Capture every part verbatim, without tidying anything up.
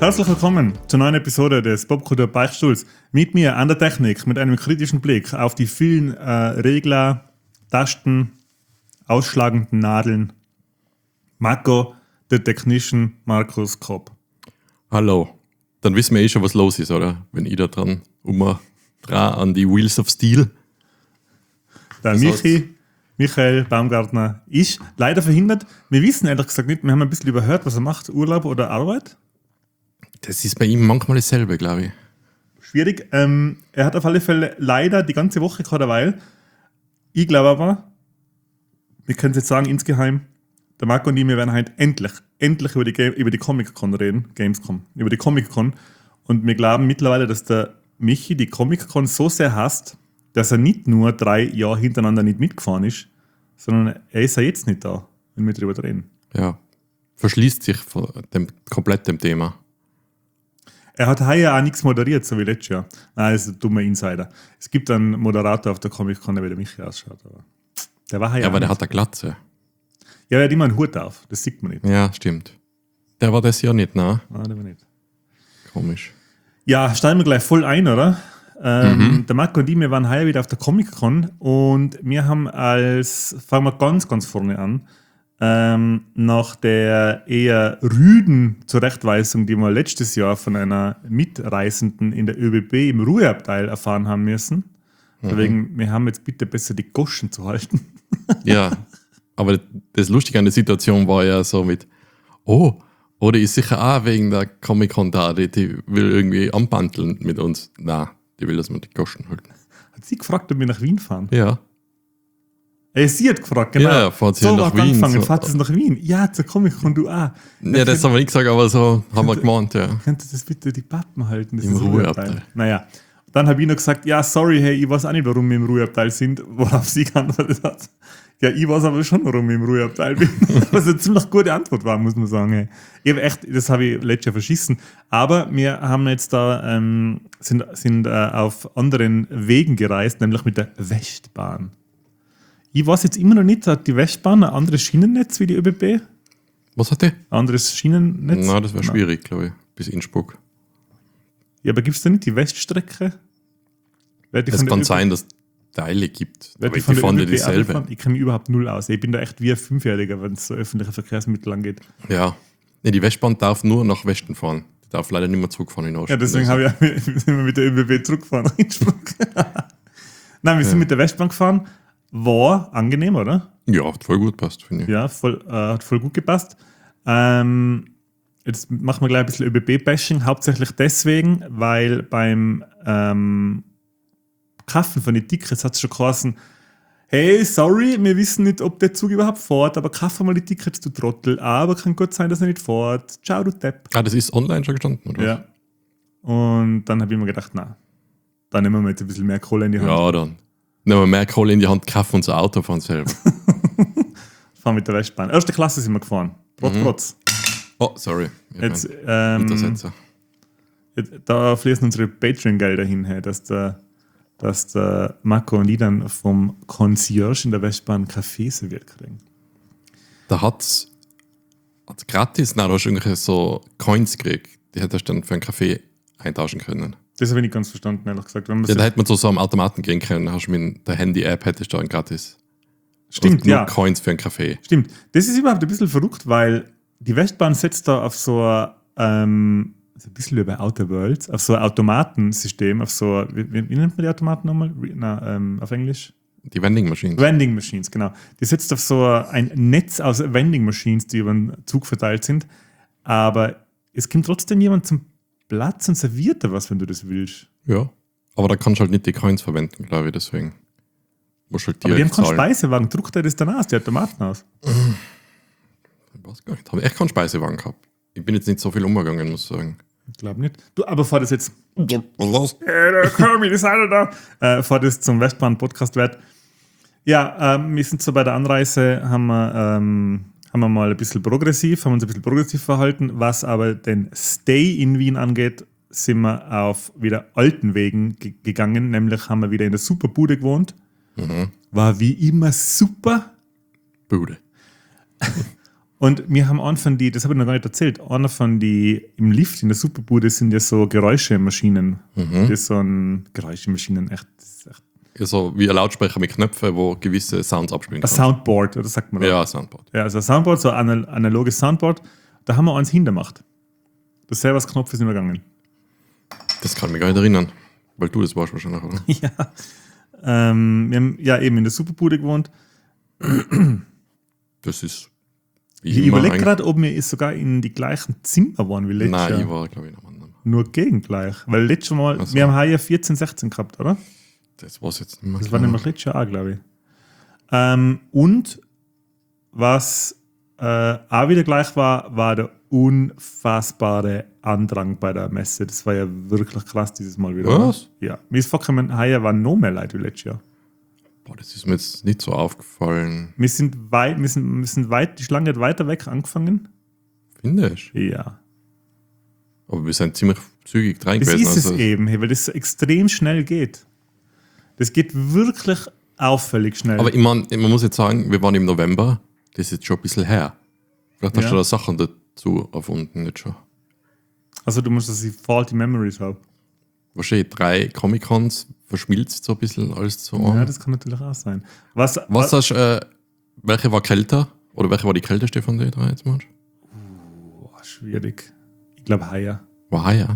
Herzlich willkommen zur neuen Episode des Popkultur Beichtstuhls. Mit mir an der Technik, mit einem kritischen Blick auf die vielen äh, Regler, Tasten, ausschlagenden Nadeln. Marco, der Technician Markus Kopp. Hallo. Dann wissen wir eh schon, was los ist, oder? Wenn ich da dran um dran an die Wheels of Steel. Der Michi, Michael Baumgartner, ist leider verhindert. Wir wissen ehrlich gesagt nicht, wir haben ein bisschen überhört, was er macht, Urlaub oder Arbeit. Das ist bei ihm manchmal dasselbe, glaube ich. Schwierig. Ähm, er hat auf alle Fälle leider die ganze Woche gerade weil. Ich glaube aber, wir können es jetzt sagen insgeheim, der Marco und ich, wir werden heute endlich, endlich über die, Ga- über die Comic-Con reden, Gamescom, über die Comic-Con. Und wir glauben mittlerweile, dass der Michi die Comic-Con so sehr hasst, dass er nicht nur drei Jahre hintereinander nicht mitgefahren ist, sondern er ist ja jetzt nicht da, wenn wir darüber reden. Ja. Verschließt sich von dem, komplett dem Thema. Er hat heuer auch nichts moderiert, so wie letztes Jahr. Nein, das ist ein dummer Insider. Es gibt einen Moderator auf der Comic-Con, der wie der Michi ausschaut. Aber der war heuer Ja, aber auch der nicht. hat eine Glatze. Ja, er hat immer einen Hut auf. Das sieht man nicht. Ja, stimmt. Der war das Jahr nicht, ne? Nein, der war nicht. Komisch. Ja, steigen wir gleich voll ein, oder? Ähm, Der Marco und ich, wir waren heuer wieder auf der Comic-Con und wir haben als, fangen wir ganz, ganz vorne an, ähm, nach der eher rüden Zurechtweisung, die wir letztes Jahr von einer Mitreisenden in der ÖBB im Ruheabteil erfahren haben müssen. Deswegen, wir haben jetzt bitte besser die Goschen zu halten. Ja, aber das Lustige an der Situation war ja so mit, oh, oder ist sicher auch wegen der Comic-Con da, die, die will irgendwie anbandeln mit uns. Na, die will, dass wir die Goschen halten. Hat sie gefragt, ob wir nach Wien fahren? Ja. Äh, sie hat gefragt, genau. Ja, fahrt sie so nach hat Wien, angefangen, so. fahrt es nach Wien? Ja, zur Comic-Con, du auch. Ja, das haben wir nicht gesagt, aber so haben wir gemeint, ja. Könnte das bitte die Pappen halten? Das Im ist ein Ruheabteil. Naja, dann habe ich noch gesagt, ja, sorry, hey, ich weiß auch nicht, warum wir im Ruheabteil sind, worauf sie geantwortet hat. Ja, ich weiß aber schon, warum ich im Ruheabteil bin. Was eine ziemlich gute Antwort war, muss man sagen. Hey. Ich habe echt, das habe ich letztes Jahr verschissen. Aber wir haben jetzt da, ähm, sind, sind äh, auf anderen Wegen gereist, nämlich mit der Westbahn. Ich weiß jetzt immer noch nicht, hat die Westbahn ein anderes Schienennetz wie die ÖBB? Was hat die? Ein anderes Schienennetz? Na, das wäre schwierig, glaube ich, bis Innsbruck. Ja, aber gibt es da nicht die Weststrecke? Wer die Es von der kann ÖBB sein, dass es Teile gibt, Wer aber die die von der fahren ja ÖBB auch dieselbe. fahren? Ich kenne mich überhaupt null aus. Ich bin da echt wie ein Fünfjähriger, wenn es so öffentliche Verkehrsmittel angeht. Ja. Nee, die Westbahn darf nur nach Westen fahren. Die darf leider nicht mehr zurückfahren in Osten. Ja, deswegen Also, habe ich sind wir mit der ÖBB zurückgefahren nach Innsbruck. Nein, wir sind Ja. mit der Westbahn gefahren. War angenehm, oder? Ja, hat voll gut passt, finde ich. Ja, voll, äh, hat voll gut gepasst. Ähm, jetzt machen wir gleich ein bisschen ÖBB-Bashing. Hauptsächlich deswegen, weil beim ähm, Kaufen von den Tickets hat es schon geheißen, hey, sorry, wir wissen nicht, ob der Zug überhaupt fährt, aber kauf mal die Tickets, du Trottel. Aber kann gut sein, dass er nicht fährt. Ciao, du Depp. Ah, das ist online schon gestanden, oder? Ja. Und dann habe ich mir gedacht, na, dann nehmen wir jetzt ein bisschen mehr Kohle in die Hand. Ja, dann. Nehmen wir mehr Kohle in die Hand, kaufen unser Auto von selber. Fahren mit der Westbahn. Erste Klasse sind wir gefahren. Trotz, Mhm. trotz. Oh, sorry. Ich Jetzt, mein ähm, Untersetzer. jetzt, da fließen unsere Patreon-Gelder hin, hey, dass der, dass der Marco und ich dann vom Concierge in der Westbahn Kaffee serviert kriegen. Da hat es gratis, nein, du hast irgendwie so Coins gekriegt. Die hättest du dann für einen Kaffee eintauschen können. Das habe ich nicht ganz verstanden, ehrlich gesagt. Wenn man Ja, so- da hätte man so, so am Automaten gehen können. Hast du mit der Handy-App hättest du dann gratis. Stimmt, Und nur ja. Coins für einen Kaffee. Stimmt. Das ist überhaupt ein bisschen verrückt, weil die Westbahn setzt da auf so ein, ähm, so ein bisschen wie bei Outer Worlds, auf so ein Automatensystem, auf so, ein- wie, wie nennt man die Automaten nochmal? Re- Na, ähm, auf Englisch? Die Vending Machines. Vending Machines, genau. Die setzt auf so ein Netz aus Vending Machines, die über den Zug verteilt sind. Aber es kommt trotzdem jemand zum Platz und serviert dir was, wenn du das willst. Ja. Aber da kannst du halt nicht die Coins verwenden, glaube ich, deswegen. Musst halt Aber die haben direkt keinen zahlen. Speisewagen. Druckt er das dann aus, die Automaten aus? Ich weiß gar nicht. Habe echt keinen Speisewagen gehabt. Ich bin jetzt nicht so viel umgegangen, muss ich sagen. Ich glaube nicht. Du, aber vor das jetzt. Was? Äh, der Kirby, das ist einer da. Äh, vor das zum Westbahn-Podcast wird. Ja, ähm, wir sind so bei der Anreise, haben wir, ähm, haben wir mal ein bisschen progressiv, haben uns ein bisschen progressiv verhalten. Was aber den Stay in Wien angeht, sind wir auf wieder alten Wegen ge- gegangen. Nämlich haben wir wieder in der Superbude gewohnt. Mhm. War wie immer super. Bude. Und wir haben einen von die, das habe ich noch gar nicht erzählt, einer von die im Lift in der Superbude sind ja so Geräuschemaschinen. Mhm. Das ist so ein Geräuschemaschinen, echt. Das ist echt Ja, so wie ein Lautsprecher mit Knöpfen, wo gewisse Sounds abspielen ein kann. Soundboard, oder sagt man das? Ja, Soundboard. Ja, also ein Soundboard, so ein anal- analoges Soundboard. Da haben wir eins hingemacht. Das selber das Knopf ist nicht mehr gegangen. Das kann ich mich gar nicht erinnern. Weil du das warst wahrscheinlich, oder? Ja. Ähm, wir haben ja eben in der Superbude gewohnt. Das ist. Wie Ich immer überlege eigentlich- gerade, ob wir sogar in die gleichen Zimmer waren wie letztes Nein, Jahr. ich war, glaube ich, noch anderen. Nur gegengleich. Weil letztes Mal, Ach so. wir haben heuer vierzehn, sechzehn gehabt, oder? Das war jetzt nicht mehr. Das war klar. nämlich letztes Jahr auch, glaube ich. Ähm, und was äh, auch wieder gleich war, war der unfassbare Andrang bei der Messe. Das war ja wirklich krass dieses Mal wieder. Was? Ja. Mir ist vorgekommen, heuer waren noch mehr Leute wie letztes Jahr. Boah, das ist mir jetzt nicht so aufgefallen. Wir sind weit, wir sind, wir sind weit, die Schlange hat weiter weg angefangen. Findest du? Ja. Aber wir sind ziemlich zügig rein Das gewesen. ist es also- eben, hey, weil das so extrem schnell geht. Das geht wirklich auffällig schnell. Aber ich mein, man muss jetzt sagen, wir waren im November. Das ist jetzt schon ein bisschen her. Vielleicht hast Ja. du da Sachen dazu erfunden, nicht schon. also du musst, dass ich faulty Memories habe. Wahrscheinlich drei Comic-Cons verschmilzt so ein bisschen alles so. Ja, das kann natürlich auch sein. Was, Was hast du, äh, welche war kälter? Oder welche war die kälteste von den drei jetzt mal? Boah, schwierig. Ich glaube heuer. War heuer.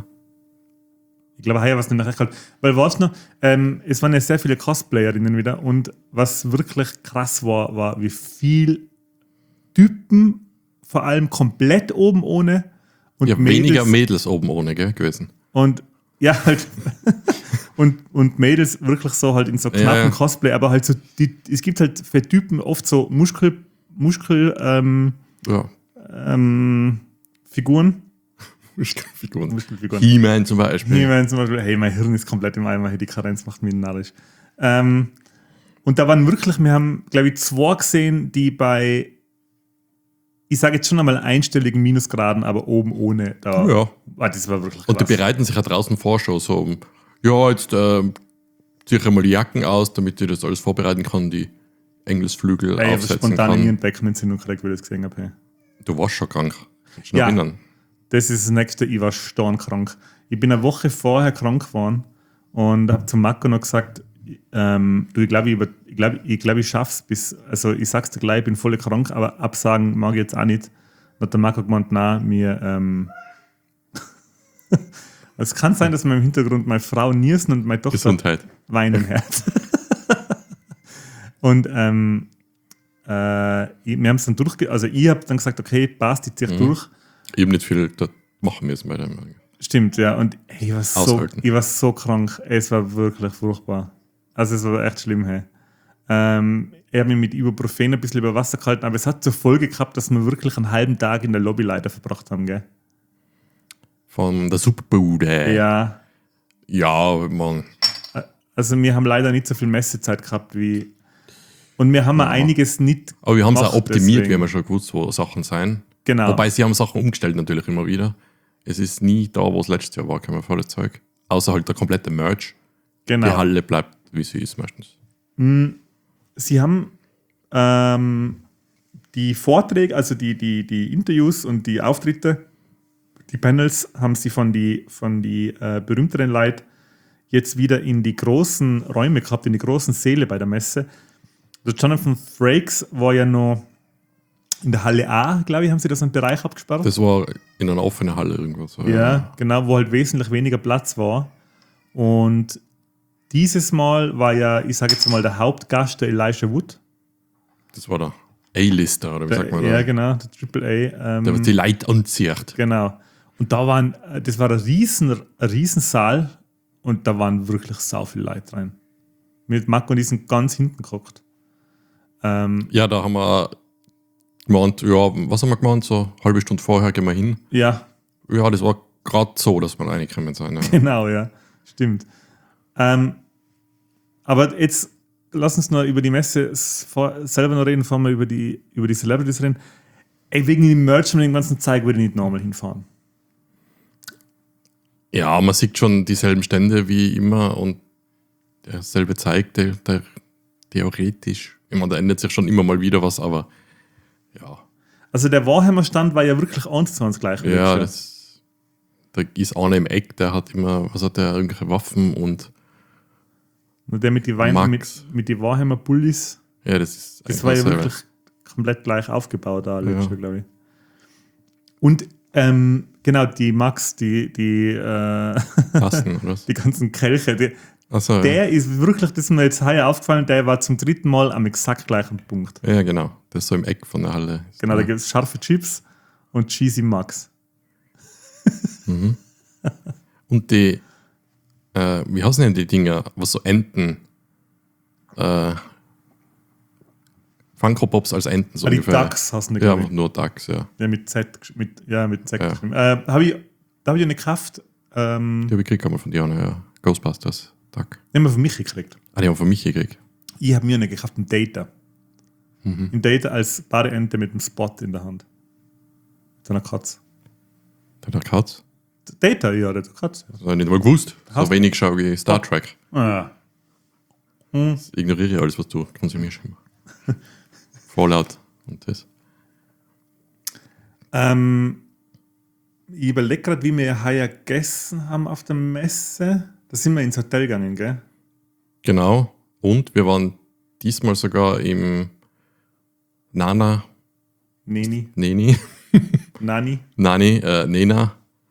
Ich glaube heuer war es nämlich echt kalt. Weil weißt du noch, ähm, es waren ja sehr viele Cosplayerinnen wieder und was wirklich krass war, war, wie viel Typen, vor allem komplett oben ohne und Ja, Mädels, weniger Mädels oben ohne, gell, gewesen. und ja, halt und, und Mädels wirklich so halt in so knappen Ja, ja. Cosplay, aber halt so, die, es gibt halt für Typen oft so Muskel, Muskel ähm, Ja. ähm, Figuren. Muskelfiguren. Muskelfiguren. He-Man zum Beispiel. Ich meine zum Beispiel, hey, mein Hirn ist komplett im Eimer, hey, die Karenz macht mich narrisch. Ähm, und da waren wirklich, wir haben, glaube ich, zwei gesehen, die bei, ich sage jetzt schon einmal einstelligen Minusgraden, aber oben ohne. Da, Ja. Ah, das war wirklich Und die krass. bereiten sich ja draußen vor schon so um, ja, jetzt äh, ziehe ich einmal die Jacken aus, damit ich das alles vorbereiten kann, die Engelsflügel Ey, ich habe aufsetzen spontan kann. Nierenbeckenentzündung gekriegt, weil ich das gesehen habe. Hey. Du warst schon krank. Kannst du dich noch Ja. erinnern? Das ist das Nächste, ich war stornkrank. Ich bin eine Woche vorher krank geworden und habe zum Marco noch gesagt, ähm, du, ich glaube, ich, über- ich, glaub, ich, glaub, ich schaff's bis, also ich sag's dir gleich, ich bin voll krank, aber absagen mag ich jetzt auch nicht. Dann hat der Marco gemeint, nein, mir, ähm, es kann sein, dass man im Hintergrund meine Frau niersen und meine Tochter Gesundheit. weinen hört. Und ähm, äh, ich- wir haben es dann durchge... Also ich habe dann gesagt, okay, passt, ich zieh Mhm. durch. Ich habe nicht viel da machen müssen bei dem. Stimmt, ja. Und ey, ich, war so, Aushalten. ich war so krank. Ey, es war wirklich furchtbar. Also es war echt schlimm. Hey. Ähm, er hat mich mit Ibuprofen ein bisschen über Wasser gehalten, aber es hat zur Folge gehabt, dass wir wirklich einen halben Tag in der Lobby leider verbracht haben. Gell? Von der Superbude. Ja. Ja, man. Also wir haben leider nicht so viel Messezeit gehabt wie... Und wir haben ja. einiges nicht Aber wir haben es auch gemacht, optimiert, deswegen. wir haben ja schon gewusst, wo Sachen sein. Genau. Wobei sie haben Sachen umgestellt natürlich immer wieder. Es ist nie da, wo es letztes Jahr war, kann man volles Zeug. Außer halt der komplette Merch. genau. Die Halle bleibt, wie sie ist meistens. Sie haben ähm, die Vorträge, also die, die, die Interviews und die Auftritte, die Panels, haben sie von die, von die äh, berühmteren Leuten jetzt wieder in die großen Räume gehabt, in die großen Säle bei der Messe. Der Jonathan Frakes war ja noch in der Halle A, glaube ich, haben sie da so einen Bereich abgesperrt. Das war in einer offenen Halle irgendwo. So. Ja, genau, wo halt wesentlich weniger Platz war. Und dieses Mal war ja, ich sage jetzt mal, der Hauptgast der Elijah Wood. Das war der A-Lister, oder wie sagt man ja, da? genau, der Triple A. Ähm, Der, was die Leute anzieht. genau. Und da waren, das war ein riesen, ein riesen Saal und da waren wirklich sau viele Leute rein. Mit Marco und die sind ganz hinten geguckt. Ähm, Ja, da haben wir gemeint, ja, was haben wir gemeint? So eine halbe Stunde vorher gehen wir hin. ja, Ja, das war gerade so, dass wir reingekommen sind. Ja. genau, ja, stimmt. Ähm, aber jetzt lass uns noch über die Messe s- vor, selber noch reden, bevor wir über die, über die Celebrities reden. Ey, wegen dem Merch und dem ganzen Zeug würde ich nicht normal hinfahren. Ja, man sieht schon dieselben Stände wie immer und derselbe Zeig, der, der theoretisch. Ich meine, da ändert sich schon immer mal wieder was, aber ja. Also der Warhammer-Stand war ja wirklich eins zu eins gleich. Ja, das, da ist einer im Eck, der hat immer, was hat der, irgendwelche Waffen und Und der mit den Wein, mit, Max. mit den Warhammer-Bullies, ja, das ist das einfach war ja dasselbe. wirklich komplett gleich aufgebaut da, Ja. ja. glaube ich. Und ähm, genau, die Max, die, die, äh, Tasten, oder was? die ganzen Kelche, die, Achso, der ist wirklich, das ist mir jetzt heuer aufgefallen, der war zum dritten Mal am exakt gleichen Punkt. ja. ja, genau. Das ist so im Eck von der Halle. Genau, da ja. gibt es scharfe Chips und Cheesy Max. Und die, äh, wie heißen denn die Dinger, was so Enten, äh, Funko Pops als Enten so Ah, die ungefähr. Ducks hast du nicht, Ja, glaube ich. nur Ducks, ja. Ja, mit Z, gesch- mit, ja, mit Z Ja. geschrieben. Äh, hab ich, da habe ich eine Kraft, ähm, Die habe ich gekriegt einmal von Diana, ja. Ghostbusters, Duck. nicht mehr von mich gekriegt. Ah, die haben von mich gekriegt. Ich habe mir eine gekauft, einen Data. Mhm. Ein Data als Badeente mit einem Spot in der Hand. Mit einer Katze. Der hat Katz. Data, ja, der hat eine Katze. Das habe ich nicht mal gewusst. Hast- So wenig schaue ich Star Trek. Ah. Das ignoriere ich alles, was du konsumierst. Fallout und das. Ähm, ich überlege gerade, wie wir heuer gegessen haben auf der Messe. Da sind wir ins Hotel gegangen, gell? Genau. Und wir waren diesmal sogar im Nana, Neni, Neni, Nani, Nani, äh, Nena,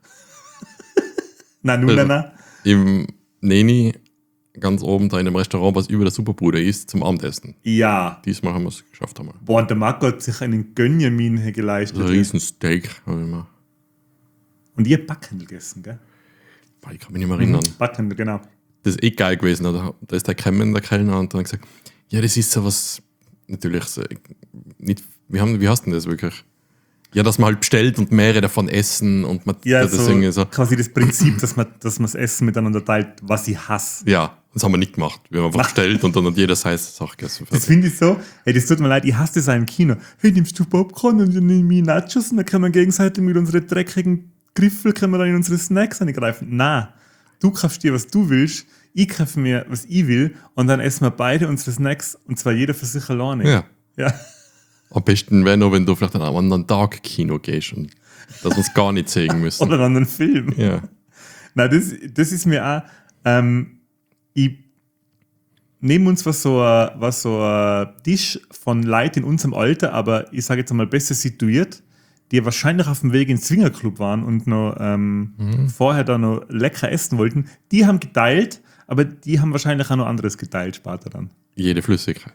Nanunana. im Neni, ganz oben da in dem Restaurant, was über der Superbruder ist, zum Abendessen. Ja. Diesmal haben wir es geschafft einmal. Boah, und der Marco hat sich einen Gönjamin geleistet. Also ein riesen Steak, habe ich mal. Und ihr Backhandel gegessen, gell? Boah, ich kann mich nicht mehr erinnern. Backhandel, genau. Das ist eh geil gewesen. Da, da ist der gekommen, der Kellner, und dann hat gesagt, ja, das ist so was, natürlich, so, nicht, wie, haben, wie hast du denn das wirklich? Ja, dass man halt bestellt und mehrere davon essen und man Ja, das so, irgendwie so. quasi das Prinzip, dass man, dass man das Essen miteinander teilt, was ich hasse. Ja, das haben wir nicht gemacht. Wir haben einfach bestellt und dann hat jeder seine Sache gegessen. Das finde ich so, hey, das tut mir leid, ich hasse das auch im Kino. Hey, nimmst du Popcorn und dann nehme ich Nachos und dann können wir gegenseitig mit unseren dreckigen Griffel können wir dann in unsere Snacks eingreifen. Nein, du kaufst dir, was du willst, ich kaufe mir, was ich will und dann essen wir beide unsere Snacks und zwar jeder für sich alleine. Ja. Ja. Am besten wäre noch, wenn du vielleicht an einem anderen Tag Kino gehst und dass wir es gar nicht sehen müssen. Oder einen anderen Film. Ja. Nein, das, das ist mir auch, ähm, ich nehme uns was so, ein- was so ein Tisch von Leuten in unserem Alter, aber ich sage jetzt einmal besser situiert, die wahrscheinlich auf dem Weg ins Swingerclub waren und noch ähm, vorher da noch lecker essen wollten, die haben geteilt, aber die haben wahrscheinlich auch noch anderes geteilt später dann. Jede Flüssigkeit.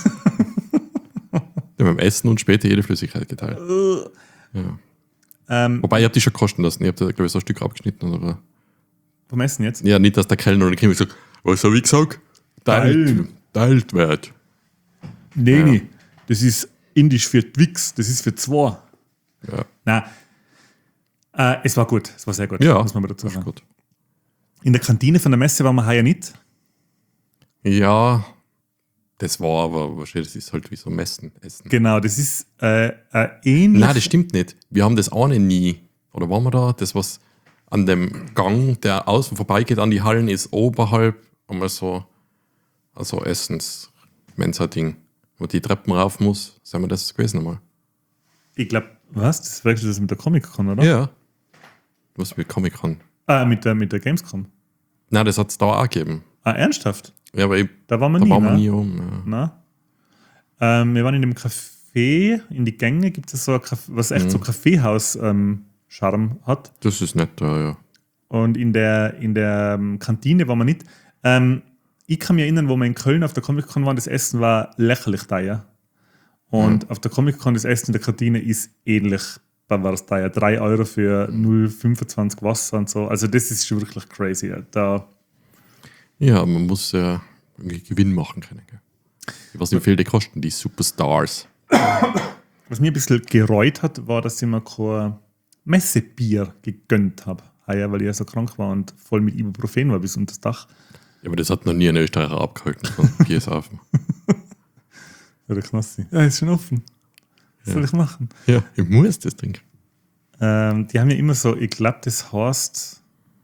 Wir haben Essen und später jede Flüssigkeit geteilt. Ja. Ähm, Wobei, ihr habt die schon kosten lassen. Ihr habt da, glaube ich, so ein Stück abgeschnitten. Oder? vom Essen jetzt? Ja, nicht, dass der Kellner oder Kim sagt, was habe ich gesagt? Teilt, Teilen. teilt wird. Nee, Ja. nee, das ist indisch für Twix, das ist für zwei. Ja, Nein, äh, es war gut, es war sehr gut, ja muss man mal dazu ist sagen. gut. In der Kantine von der Messe waren wir heuer nicht. Ja, das war aber wahrscheinlich, das ist halt wie so Messen, Essen. Genau, das ist äh, äh, ähnlich. Nein, das stimmt nicht. Wir haben das auch nie. Oder waren wir da? Das, was an dem Gang, der außen vorbeigeht an die Hallen, ist oberhalb einmal so also Essens-Mensa-Ding, wo die Treppen rauf muss. Sagen wir das gewesen einmal? Ich glaube, was? Das verwechselst du das mit der Comic-Con, oder? Ja. Was mit Comic-Con? Ah, mit der, mit der Gamescom. Nein, das hat es da auch gegeben. Ah, ernsthaft? Ja, aber ich, Da waren wir da nie, waren wir ne? nie um. Ja. Na? Ähm, wir waren in dem Café, in die Gänge gibt es so ein Café, was echt so Kaffeehaus-Charme hat. Das ist nett da, ja. Und in der, in der ähm, Kantine waren wir nicht. Ähm, ich kann mich erinnern, wo wir in Köln auf der Comic-Con waren, das Essen war lächerlich teuer. Und auf der Comic-Con das Essen in der Kantine ist ähnlich. Da war es teuer. drei Euro für null Komma fünfundzwanzig Wasser und so. Also das ist schon wirklich crazy. Da, Ja, man muss ja irgendwie Gewinn machen können. Gell? Ich weiß nicht, wie viel die kosten, die Superstars. was mir ein bisschen gereut hat, war, dass ich mir kein Messebier gegönnt habe. Heuer, weil ich ja so krank war und voll mit Ibuprofen war bis unter das Dach. Ja, aber das hat noch nie ein Österreicher abgehalten von Bier saufen. Oder Knossi. Ja, ist schon offen. Was soll ich machen? Ja, ich muss das trinken. Ähm, die haben ja immer so, ich glaube, das heißt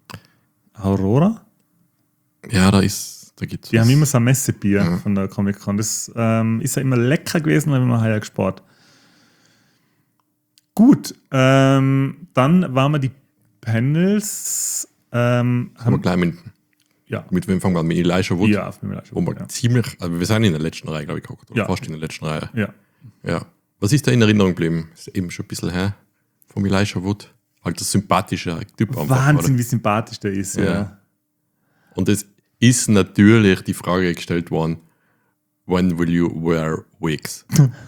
Aurora. Ja, da ist, da gibt's Die was. haben immer so ein Messebier Ja. von der Comic-Con. Das ähm, ist ja immer lecker gewesen, weil wir heuer gespart. Gut, ähm, dann waren wir die Panels. Ähm, Haben wir haben, gleich mit, ja, mit wem fangen wir an? Mit Elijah Wood? ja, auf Elijah Wo wir Wood, ja. ziemlich, also wir sind in der letzten Reihe, glaube ich, geguckt. Oder Ja. fast in der letzten Reihe. ja. Ja. Was ist da in Erinnerung geblieben? Ist eben schon ein bisschen her. Vom Elijah Wood. Halt das sympathische Typ einfach. Wahnsinn, oder? wie sympathisch der ist. Ja. Ja. Und es ist natürlich die Frage gestellt worden, when will you wear wigs?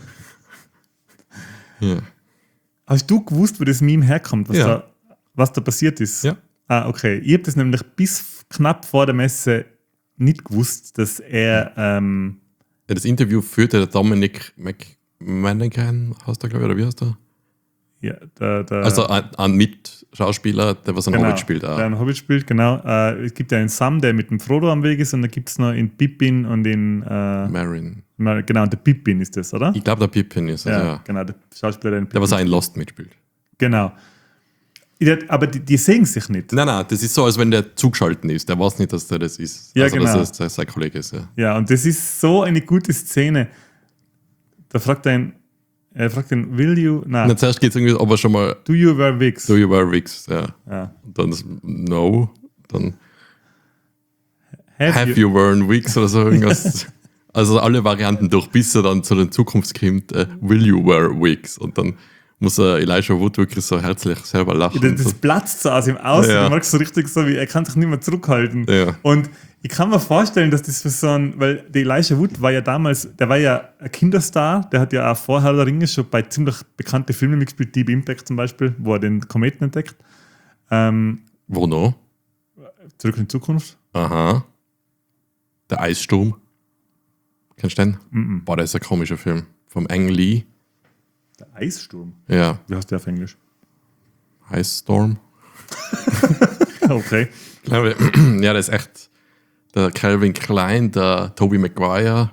ja. Hast du gewusst, wo das Meme herkommt, was, Ja. da, was da passiert ist? Ja. Ah, okay. Ich habe das nämlich bis knapp vor der Messe nicht gewusst, dass er. Ähm, Ja, das Interview führte der Dominic McManagan, heißt der, glaube ich, oder wie heißt der? ja, der, der, Also ein, ein Mitschauspieler, der was ein genau, Hobbit spielt. der Auch. einen Hobbit spielt, genau. Äh, es gibt ja einen Sam, der mit dem Frodo am Weg ist, und dann gibt es noch in Pippin und in. Äh, Marin. genau, der Pippin ist das, oder? Ich glaube, der Pippin ist es, ja, ja. genau, der Schauspieler, der in Der, was auch in Lost mitspielt. Genau. Ich- Aber die, die sehen sich nicht. Nein, nein, das ist so, als wenn der zugeschaltet ist. Der weiß nicht, dass der das ist. Ja, also, genau. dass das sein Kollege ist. Ja. Ja, und das ist so eine gute Szene. Da fragt er ihn, er fragt ihn, will you, Und na, dann zuerst geht es irgendwie, ob er schon mal do you wear wigs? Do you wear wigs? Ja. Ja. Und dann ist No. Dann Have, Have you? you worn wigs oder so irgendwas. Also alle Varianten durch, bis er dann zu den Zukunft kommt, äh, Will you wear wigs? Und dann muss er Elijah Wood wirklich so herzlich selber lachen. Das, und so. das platzt so aus ihm aus. Ja. Du merkst so richtig so, wie er kann sich nicht mehr zurückhalten. Ja. Und ich kann mir vorstellen, dass das für so ein, weil der Elijah Wood war ja damals, der war ja ein Kinderstar, der hat ja auch vor Herr der Ringe schon bei ziemlich bekannten Filmen mitgespielt, Deep Impact zum Beispiel, wo er den Kometen entdeckt. Ähm, Wo noch? Zurück in die Zukunft. Aha. Der Eissturm. Kennst du den? Mm-mm. Boah, der ist ein komischer Film. Vom Ang Lee. Der Eissturm. Ja. Wie heißt der auf Englisch? Eisstorm. Okay. Ich glaube, ja, das ist echt der Calvin Klein, der Tobey Maguire,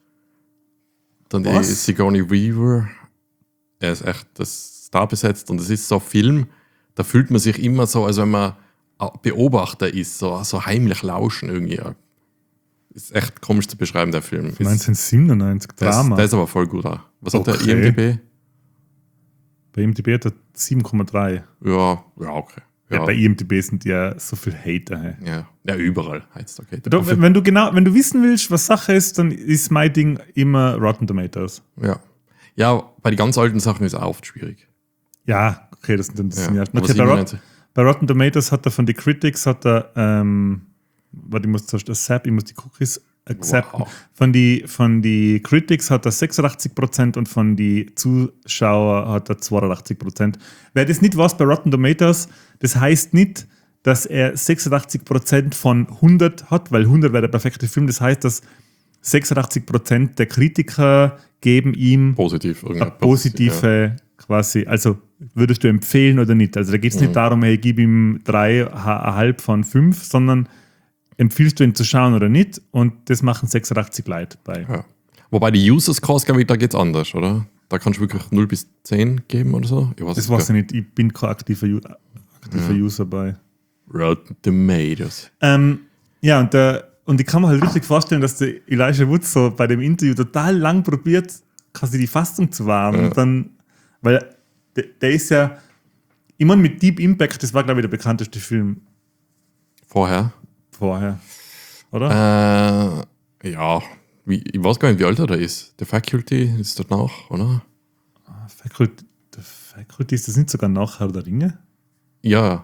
dann die Was? Sigourney Weaver. Er ist echt das Star besetzt und es ist so ein Film, da fühlt man sich immer so, als wenn man ein Beobachter ist, so, so heimlich lauschen irgendwie. Ist echt komisch zu beschreiben, der Film. Ist, neunzehnhundertsiebenundneunzig, der, ist, Drama. der ist aber voll gut auch. Was hat der Okay. I M D B? Bei I M D B hat er sieben Komma drei. Ja, ja, okay. Ja. Ja, Bei I M D B sind ja so viele Hater. Hey. ja, ja, überall heutzutage. Da, wenn, wenn, du genau, wenn du wissen willst, was Sache ist, dann ist mein Ding immer Rotten Tomatoes. Ja. ja, bei den ganz alten Sachen ist es auch oft schwierig. Ja, okay, das sind dann das sind ja. aber Okay, bei, Rot, siebenundneunzig. bei Rotten Tomatoes hat er von den Critics hat er, ähm, warte, ich muss zuerst accept, ich muss die Cookies accepten. Wow. Von die, von die Critics hat er sechsundachtzig Prozent und von die Zuschauer hat er zweiundachtzig Prozent. Wer das nicht weiß bei Rotten Tomatoes, das heißt nicht, dass er sechsundachtzig Prozent von hundert hat, weil hundert wäre der perfekte Film. Das heißt, dass sechsundachtzig Prozent der Kritiker geben ihm Positiv. eine irgendwas. positive quasi, also würdest du empfehlen oder nicht? Also da geht es nicht darum, hey, gib ihm drei Komma fünf von fünf, sondern empfiehlst du ihn zu schauen oder nicht? Und das machen sechsundachtzig Leute bei. Ja. Ja. Wobei die User Scores, glaube ich, da geht es anders, oder? Da kannst du wirklich null bis zehn geben oder so. Ich weiß Das es weiß ich gar nicht, ich bin kein aktiver, Ju- aktiver User bei. Rotten Tomatoes. Ähm, ja, und, der, und ich kann mir halt richtig vorstellen, dass der Elijah Wood so bei dem Interview total lang probiert, quasi die Fassung zu wahren. Ja. Und dann, weil der, der ist ja, ich meine, mit Deep Impact, das war, glaube ich, der bekannteste Film Vorher? vorher. Oder? Äh, ja. Wie, ich weiß gar nicht, wie alt er da ist. The Faculty ist danach, oder? Faculty, der Faculty ist das nicht sogar nach Herr der Ringe? Ja.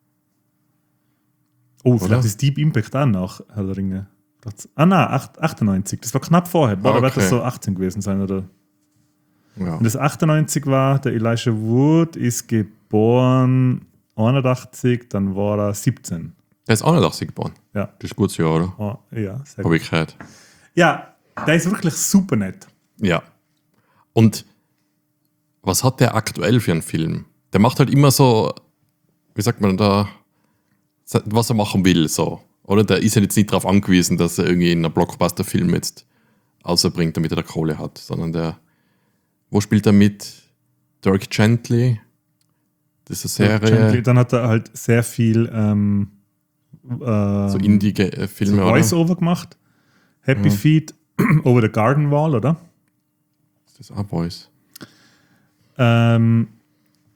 Oh, Oder? vielleicht ist Deep Impact auch nach Herr der Ringe. Das, ah, nein, acht- achtundneunzig. Das war knapp vorher. Boah, Ah, da wird das okay. so achtzehn gewesen sein, oder? ja. Und das achtundneunzig war, der Elijah Wood ist geboren einundachtzig, dann war er siebzehn. Der ist einundachtzig geboren. Ja, Das ist ein gutes Jahr, oder? oh, ja, sehr Habe gut. ich gehört. Ja, der ist wirklich super nett. Ja. Und was hat der aktuell für einen Film? Der macht halt immer so, wie sagt man da, was er machen will, so. Oder der ist ja jetzt nicht darauf angewiesen, dass er irgendwie einen Blockbuster-Film jetzt außerbringt, damit er da Kohle hat, sondern der, wo spielt er mit? Dirk Gently, das ist eine Serie, Dann hat er halt sehr viel ähm, ähm, so Indie-Filme, oder? Voice-Over gemacht. Happy Feet, Over the Garden Wall, oder? Das ist auch Voice. Ähm,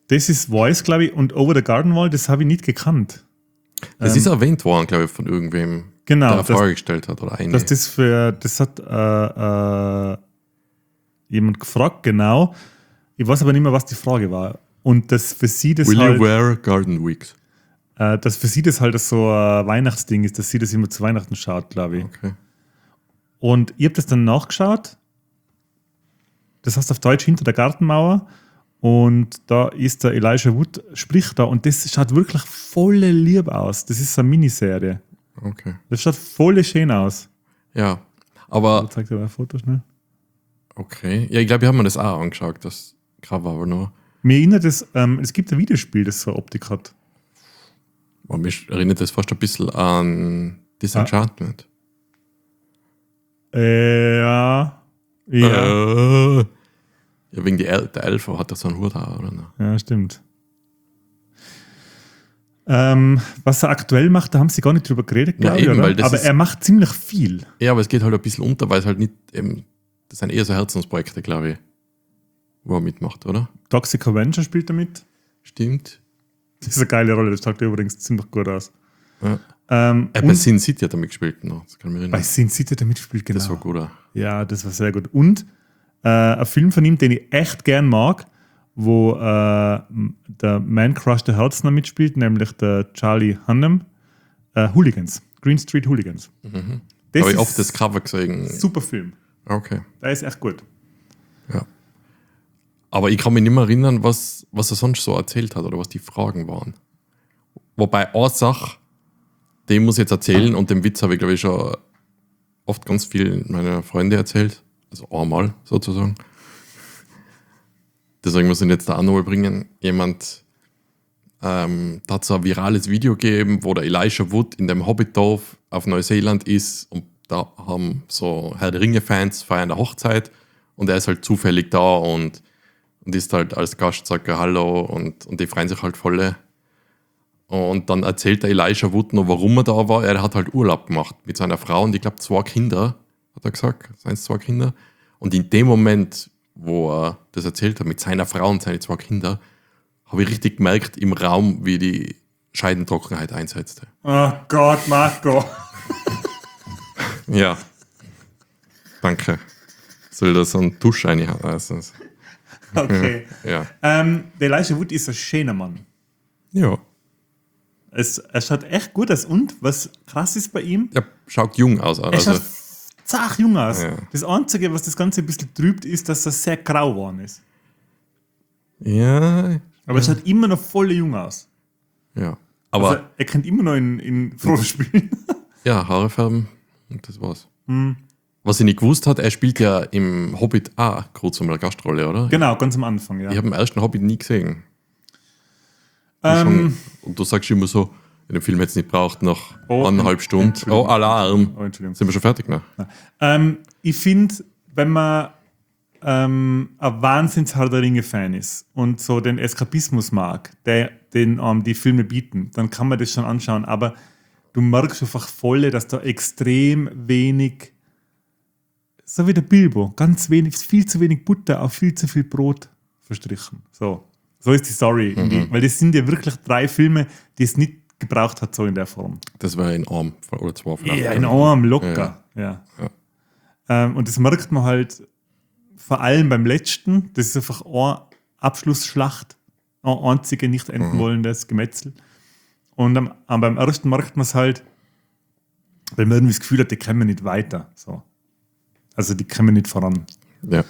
Das ist Voice, glaube ich, und Over the Garden Wall, das habe ich nicht gekannt. Das Ähm, ist erwähnt worden, glaube ich, von irgendwem, Genau, der eine das- Frage gestellt hat oder eine. Dass das für, das hat äh, äh, jemand gefragt, genau. Ich weiß aber nicht mehr, was die Frage war. Und das für sie das Will halt, you wear Garden Weeks? äh, dass für sie das halt so ein Weihnachtsding ist, dass sie das immer zu Weihnachten schaut, glaube ich. Okay. Und ich habe das dann nachgeschaut. Das heißt auf Deutsch Hinter der Gartenmauer. Und da ist der Elijah Wood, spricht da. Und das schaut wirklich voll lieb aus. Das ist so eine Miniserie. Okay. Das schaut voll schön aus. Ja, aber Ich zeig dir mal ein Foto schnell. okay. Ja, ich glaube, ich habe mir das auch angeschaut, das Cover, aber nur. Mir erinnert es, ähm, es gibt ein Videospiel, das so eine Optik hat. Aber mich erinnert das fast ein bisschen an Disenchantment. Äh, ja. Ja. Äh, ja, wegen die El der Elfer hat er so einen Hut auch, oder? Ja, stimmt. Ähm, was er aktuell macht, da haben sie gar nicht drüber geredet, Ja, glaube ich, eben, oder? weil das Aber ist- er macht ziemlich viel. Ja, aber es geht halt ein bisschen unter, weil es halt nicht, eben, das sind eher so Herzensprojekte, glaube ich, wo er mitmacht, oder? Toxic Avenger spielt er mit. Stimmt. Das ist eine geile Rolle, das schaut übrigens ziemlich gut aus. Ja. Ähm, Er bei und Sin City hat er mitgespielt noch, das kann ich mich bei erinnern. Sin City hat er mitgespielt, genau. Das war gut. auch. Ja, das war sehr gut. Und äh, ein Film von ihm, den ich echt gern mag, wo äh, der Man Crush der Herzen noch mitspielt, nämlich der Charlie Hunnam. Äh, Hooligans. Green Street Hooligans. Mhm. Das Habe ich ist oft das Cover gesehen. ein super Film. Okay. Der ist echt gut. Ja. Aber ich kann mich nicht mehr erinnern, was, was er sonst so erzählt hat oder was die Fragen waren. Wobei eine Sache, den muss ich jetzt erzählen und den Witz habe ich, glaube ich, schon oft ganz viel meiner Freunde erzählt. Also einmal sozusagen. Deswegen muss ich ihn jetzt da auch nochmal bringen. Jemand, ähm, da hat so ein virales Video gegeben, wo der Elijah Wood in dem Hobbitdorf auf Neuseeland ist und da haben so Herr der Ringe-Fans feiern eine Hochzeit und er ist halt zufällig da und, und ist halt als Gast, sagt er Hallo und, und die freuen sich halt voll. Und dann erzählt der Elijah Wood noch, warum er da war. Er hat halt Urlaub gemacht mit seiner Frau und ich glaube zwei Kinder, hat er gesagt, seien es zwei Kinder. Und in dem Moment, wo er das erzählt hat mit seiner Frau und seinen zwei Kindern, habe ich richtig gemerkt im Raum, wie die Scheidentrockenheit einsetzte. Oh Gott, Marco. Ja. Danke. Soll da so ein Dusch reinhauen? Also, Okay. ja. ähm, der Elijah Wood ist ein schöner Mann. Ja. Es, er schaut echt gut aus. Und was krass ist bei ihm, Er schaut jung aus. er Also, schaut zach jung aus. Ja. Das Einzige, was das Ganze ein bisschen trübt, ist, dass er sehr grau geworden ist. ja. Aber er schaut immer noch voll jung aus. Ja. Aber Also, er kennt immer noch in, in Frodo spielen. ja, Haare färben und das war's. Was ich nicht gewusst hat, er spielt ja im Hobbit auch kurz einmal eine Gastrolle, oder? Genau, ganz am Anfang, ja. Ich habe den ersten Hobbit nie gesehen. Und, Ähm, schon, und du sagst immer so, in dem Film hätte es nicht braucht, nach Oh, eineinhalb Stunden. Entschuldigung. Oh, Alarm. Oh, Entschuldigung. Sind wir schon fertig? Ne? Ähm, ich finde, wenn man ähm, ein wahnsinns Herr der Ringe-Fan ist und so den Eskapismus mag, der, den ähm, die Filme bieten, dann kann man das schon anschauen. Aber du merkst einfach voll, dass da extrem wenig, so wie der Bilbo, ganz wenig, viel zu wenig Butter auf viel zu viel Brot verstrichen. So, so ist die Story. Mhm. Die, weil das sind ja wirklich drei Filme, die es nicht gebraucht hat, so in der Form. Das war in Arm oder zwei von Ja, einem. in einem locker. Ja. Ja. Ähm, und das merkt man halt vor allem beim letzten. Das ist einfach eine Abschlussschlacht, ein einzige nicht enden wollendes Gemetzel. Und am, am, beim ersten merkt man es halt, weil man irgendwie das Gefühl hat, die kommen nicht weiter. So. Also die kommen nicht voran. Ja.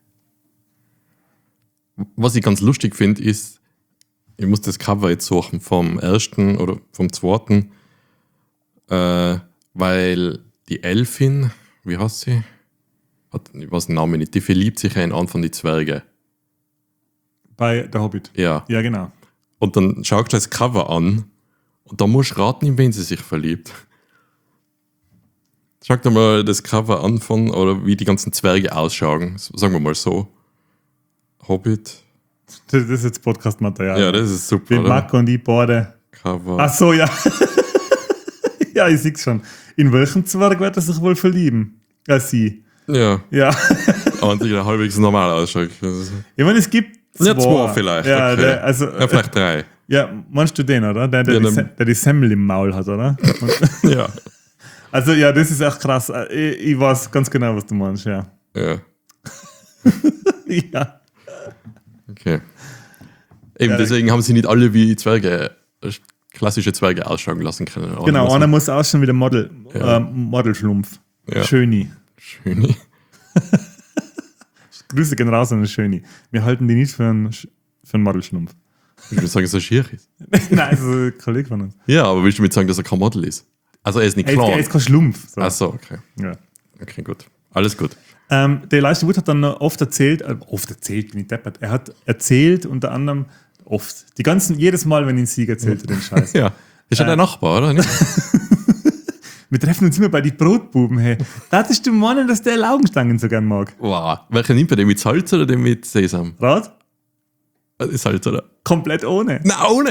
Was ich ganz lustig finde, ist, ich muss das Cover jetzt suchen vom ersten oder vom zweiten, äh, weil die Elfin, wie heißt sie? Hat, ich weiß den Namen nicht, die verliebt sich ja in einen von die Zwerge. Bei der Hobbit. Ja. Ja, genau. Und dann schaust du das Cover an und da musst du raten, in wen sie sich verliebt. Schau dir mal das Cover an von, oder wie die ganzen Zwerge ausschauen. Sagen wir mal so. Hobbit. Das ist jetzt Podcast-Material. Ja, das ist super. Wir Oder? Marco und die beide. Cover. Ach so, ja. Ja, ich sehe schon. In welchem Zwerg wird er sich wohl verlieben? Ja, sie. Ja, Ja. und die halbwegs normal ausschaut. Das ist- Ich meine, es gibt Ja, zwei vielleicht. Ja, okay. der, also, ja, vielleicht drei. Ja, meinst du den, oder? Der, der, Ja, die, dann- Se- der die Semmel im Maul hat, oder? Ja. Also ja, das ist echt krass. Ich, ich weiß ganz genau, was du meinst, ja. Ja, Ja. okay. Eben, Ja, deswegen haben sie nicht alle wie Zwerge, äh, klassische Zwerge ausschauen lassen können. Einer Genau, muss einer muss ausschauen wie der Model, Ja. ähm, Modelschlumpf. Ja. Schöni. schön. Grüße gehen raus an den Schöni. Wir halten die nicht für einen, Sch- für einen Modelschlumpf. Ich würde sagen, dass er schier ist. Nein, also ein Kollege von uns. Ja, aber willst du mit sagen, dass er kein Model ist? Also er ist nicht Er ist, klar. er ist kein Schlumpf. So. Achso, okay. Ja. Okay, gut. Alles gut. Ähm, der Elijah Wood hat dann noch oft erzählt, äh, oft erzählt, bin ich deppert, er hat erzählt unter anderem, oft, die ganzen, jedes Mal, wenn ich einen Sieg erzählte, den Scheiß. Ja. Ist ja Äh. der Nachbar, oder? Nicht? Wir treffen uns immer bei die Brotbuben, hey. Darfst du meinen, dass der Laugenstangen so gern mag? Wow. Welcher nimmt er, den mit Salz oder den mit Sesam? Rat? Äh, Salz, oder? Komplett ohne. Nein, ohne!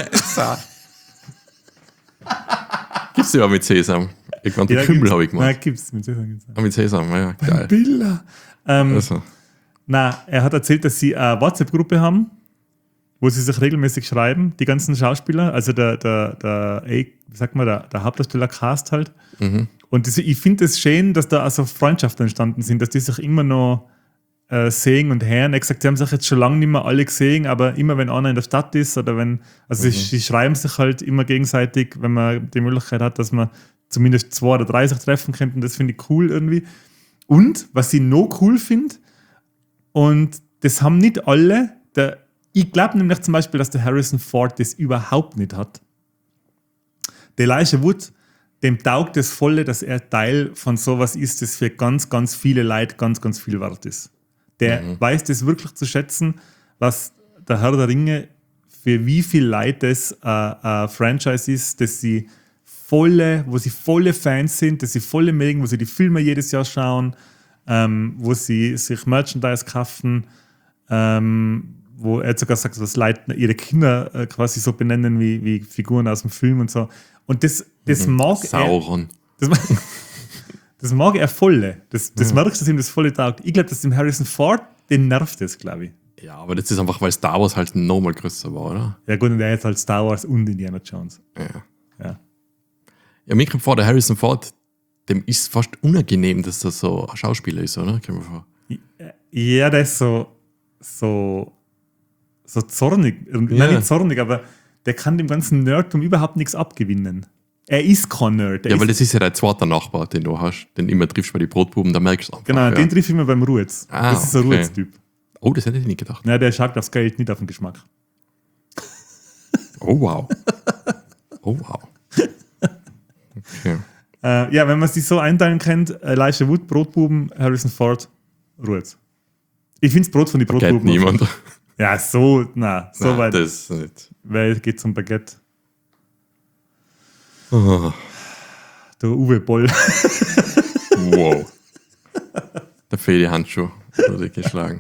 Gibt's ja auch mit Sesam. Irgendwann den Kümmel habe ich gemacht. Nein, gibt's. Mit Sesam gibt's. Ah, mit Sesam, ja, geil. Billa. Ähm, Also, Na, er hat erzählt, dass sie eine WhatsApp-Gruppe haben, wo sie sich regelmäßig schreiben, die ganzen Schauspieler, also der, der, der ey, wie sagt man, der, der Hauptdarsteller Cast halt. mhm. Und diese, ich finde es schön, dass da also Freundschaften entstanden sind, dass die sich immer noch äh, sehen und hören. Er hat gesagt, sie haben sich jetzt schon lange nicht mehr alle gesehen, aber immer wenn einer in der Stadt ist oder wenn, also sie, sie schreiben sich halt immer gegenseitig, wenn man die Möglichkeit hat, dass man zumindest zwei oder drei sich treffen könnten. Das finde ich cool irgendwie. Und was ich noch cool finde, und das haben nicht alle, der, ich glaube nämlich zum Beispiel, dass der Harrison Ford das überhaupt nicht hat. Der Elijah Wood, dem taugt es volle, dass er Teil von sowas ist, das für ganz, ganz viele Leute ganz, ganz viel wert ist. Der Mhm. weiß das wirklich zu schätzen, was der Herr der Ringe, für wie viel Leute das äh, ein Franchise ist, dass sie volle, wo sie volle Fans sind, dass sie volle mögen, wo sie die Filme jedes Jahr schauen, ähm, wo sie sich Merchandise kaufen, ähm, wo er sogar sagt, dass Leute ihre Kinder äh, quasi so benennen wie, wie Figuren aus dem Film und so. Und das, das mag er. Sauron. Das, ma- das mag er volle. Das, das merkst du, dass ihm das volle taugt. Ich glaube, dass dem Harrison Ford, den nervt das, glaube ich. Ja, aber das ist einfach, weil Star Wars halt nochmal größer war, oder? Ja gut, und er jetzt halt Star Wars und Indiana Jones. Ja. Ja. Ja, mir kommt vor, der Harrison Ford, dem ist fast unangenehm, dass das so ein Schauspieler ist, oder? Kommt mir vor. Ja, der ist so, so, so zornig. Ja. Nein, nicht zornig, aber der kann dem ganzen Nerdtum überhaupt nichts abgewinnen. Er ist kein Nerd. Der Ja, ist, weil das ist ja dein zweiter Nachbar, den du hast, den immer triffst bei den Brotbuben, da merkst du einfach. genau, ja. den triff ich immer beim Ruhetz. Ah, das ist so ein okay. Ruhetz-Typ. Oh, das hätte ich nicht gedacht. Ja, der schaut aufs Geld, nicht auf den Geschmack. Oh, wow. Oh, wow. Okay. Äh, ja, wenn man sich so einteilen kennt, Elijah Wood, Brotbuben, Harrison Ford, Ruhetz. Ich finde das Brot von den Geht Brotbuben. niemand. Ja, so, na, so Nein, weit. das nicht. Wer geht zum Baguette? Oh, Der Uwe Boll. wow. Der Fede-Handschuh wurde geschlagen.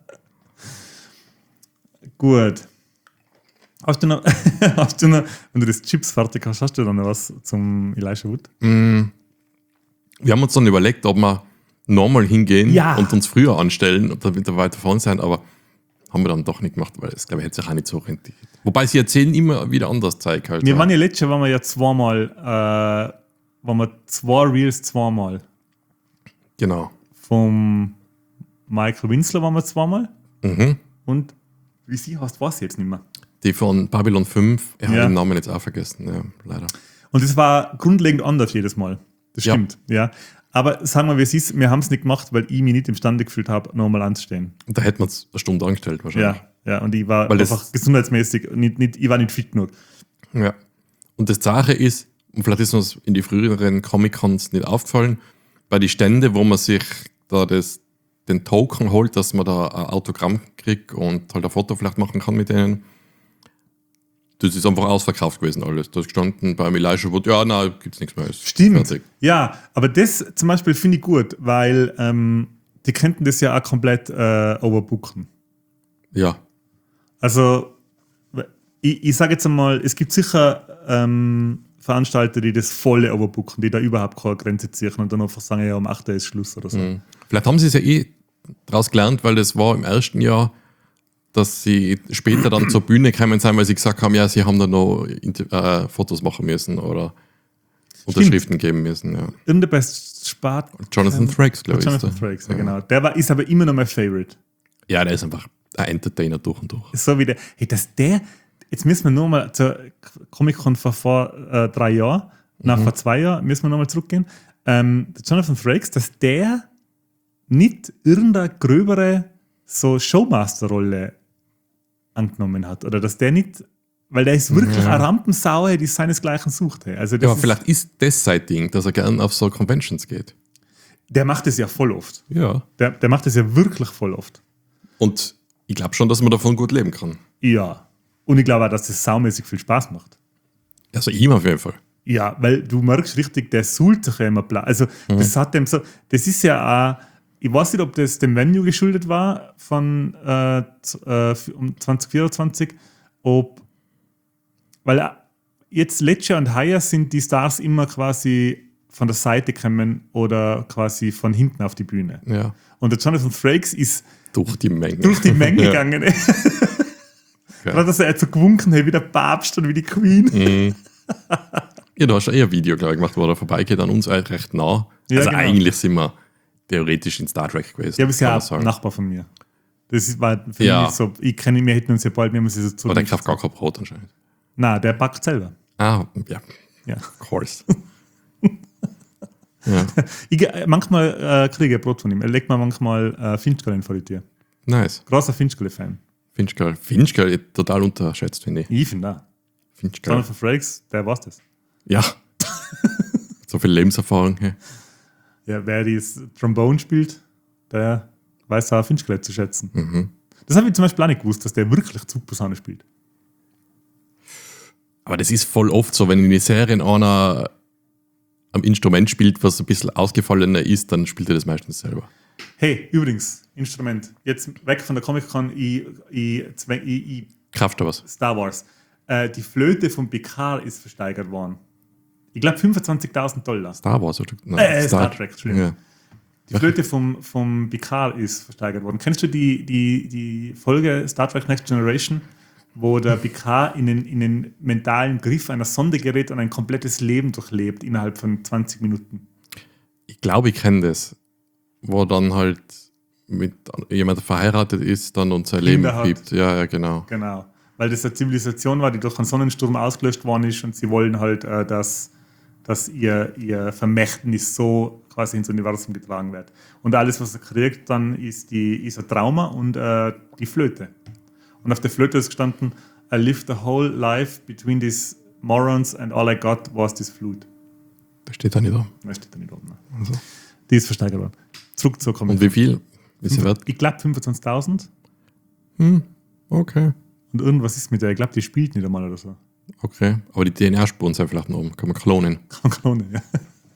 Gut. Hast du noch, hast du noch, wenn du das Chips fertig hast, hast du dann noch was zum Elijah Wood? Wir haben uns dann überlegt, ob wir nochmal hingehen Ja. und uns früher anstellen und damit wir weiter vorne sein, aber haben wir dann doch nicht gemacht, weil es, glaube ich, hätte sich auch nicht so rentiert. Wobei sie erzählen immer wieder anders Zeug halt. Wir ja. waren ja letztes Jahr, waren wir ja zweimal, äh, waren wir zwei Reels zweimal. Genau. Vom Michael Winsler waren wir zweimal. Mhm. Und wie sie heißt, weiß ich jetzt nicht mehr. Die von Babylon fünf, ich habe Ja. den Namen jetzt auch vergessen, ja, leider. Und es war grundlegend anders jedes Mal. Das Ja. stimmt, ja. Aber sagen wir, wie es ist, wir haben es nicht gemacht, weil ich mich nicht imstande gefühlt habe, nochmal anzustehen. Und da hätten wir es eine Stunde angestellt wahrscheinlich. Ja, ja. Und ich war Weil das- einfach gesundheitsmäßig, nicht, nicht, ich war nicht fit genug. Ja. Und das Sache ist, und vielleicht ist uns in die früheren Comic-Cons nicht aufgefallen, bei den Ständen, wo man sich da das, den Token holt, dass man da ein Autogramm kriegt und halt ein Foto vielleicht machen kann mit denen. Das ist einfach ausverkauft gewesen alles. Da ist gestanden beim Elijah Wood, ja, nein, gibt's nichts mehr. Ist Stimmt. fertig. Ja, aber das zum Beispiel finde ich gut, weil ähm, die könnten das ja auch komplett äh, overbooken. Ja. Also, ich, ich sage jetzt einmal, es gibt sicher ähm, Veranstalter, die das volle overbooken, die da überhaupt keine Grenze ziehen und dann einfach sagen, ja, um acht Uhr ist Schluss oder so. Mhm. Vielleicht haben sie es ja eh daraus gelernt, weil das war im ersten Jahr, dass sie später dann zur Bühne gekommen sind, weil sie gesagt haben, ja, sie haben da noch äh, Fotos machen müssen oder Unterschriften geben müssen. Ja. Irgendein best Spart. Jonathan Frakes, glaube ich. Jonathan Frakes, ja, genau. Der war, ist aber immer noch mein Favorite. Ja, der ist einfach ein Entertainer durch und durch. So wie der. Hey, dass der. Jetzt müssen wir nur mal zur Comic-Con vor, vor äh, drei Jahren, mhm. nach vor zwei Jahren, müssen wir nochmal zurückgehen. Ähm, der Jonathan Frakes, dass der nicht irgendeine gröbere so Showmaster-Rolle angenommen hat. Oder dass der nicht. Weil der ist wirklich ja. eine Rampensau, die seinesgleichen sucht. Also das ja, aber ist, vielleicht ist das sein Ding, dass er gerne auf so Conventions geht. Der macht es ja voll oft. Ja. Der, der macht es ja wirklich voll oft. Und ich glaube schon, dass man davon gut leben kann. Ja. Und ich glaube auch, dass das saumäßig viel Spaß macht. Also ihm auf jeden Fall. Ja, weil du merkst richtig, der suhlt sich ja immer Platz. Also mhm. das hat dem so, das ist ja auch, ich weiß nicht, ob das dem Venue geschuldet war von äh, um zwanzig vierundzwanzig, ob, weil jetzt letztes Jahr und heuer sind die Stars immer quasi von der Seite gekommen oder quasi von hinten auf die Bühne. Ja. Und der Jonathan Frakes ist durch die Menge, durch die Menge ja. gegangen. Gerade, dass er jetzt so gewunken hat, wie der Papst und wie die Queen. Mhm. Ja, du hast ja eh ein Video, glaube ich, gemacht, wo er vorbeigeht an uns recht nah. Ja, also genau. eigentlich sind wir theoretisch in Star Trek gewesen. Ja, aber ist ja auch ein Nachbar von mir. Das war für ja. mich so, ich kenne ihn, wir hätten uns ja bald, wir haben uns so zu. Aber der kauft gar kein Brot anscheinend. Nein, der backt selber. Ah, ja. Ja. Of course. ja. Ich, manchmal äh, kriege ich ein Brot von ihm. Er legt mir manchmal äh, Finchgalen vor die Tür. Nice. Großer Finchgale-Fan. Finchgale. Finchgale total unterschätzt, finde ich. Ich finde auch. Finchgale. Jonathan Frakes, der weiß das. Ja. So viel Lebenserfahrung. Hey. Ja, wer das Trombone spielt, der weiß auch Finchgale zu schätzen. Mhm. Das habe ich zum Beispiel auch nicht gewusst, dass der wirklich Zugposaune spielt. Aber das ist voll oft so, wenn in den Serien einer am Instrument spielt, was ein bisschen ausgefallener ist, dann spielt er das meistens selber. Hey, übrigens, Instrument. Jetzt weg von der Comic-Con, ich, ich, ich, ich Kraft da was. Star Wars. Äh, die Flöte von Picard ist versteigert worden. Ich glaube fünfundzwanzigtausend Dollar. Star Wars oder? Nein, äh, Star, Star Trek, Entschuldigung. Ja. Die Flöte vom, vom Picard ist versteigert worden. Kennst du die, die, die Folge Star Trek Next Generation, wo der Picard in den, in den mentalen Griff einer Sonde gerät und ein komplettes Leben durchlebt innerhalb von zwanzig Minuten? Ich glaube, ich kenne das. Wo dann halt mit jemandem verheiratet ist dann und sein Kinder Leben hat. gibt. Ja, ja, genau. Genau. Weil das eine Zivilisation war, die durch einen Sonnensturm ausgelöscht worden ist und sie wollen halt, äh, dass, dass ihr, ihr Vermächtnis so quasi ins Universum getragen wird. Und alles, was er kriegt, dann ist, die, ist ein Trauma und äh, die Flöte. Und auf der Flöte ist gestanden, I lived the whole life between these morons and all I got was this flute. Das steht da nicht da. Das steht da nicht oben. Also. Die ist versteigert worden. Zurück zur Comic. Und wie viel? Wie sie wert? Ich glaube fünfundzwanzigtausend. Hm, okay. Und irgendwas ist mit der, ich glaube, die spielt nicht einmal oder so. Okay, aber die D N A-Spuren sind vielleicht noch oben. Kann man klonen. Kann man klonen, ja.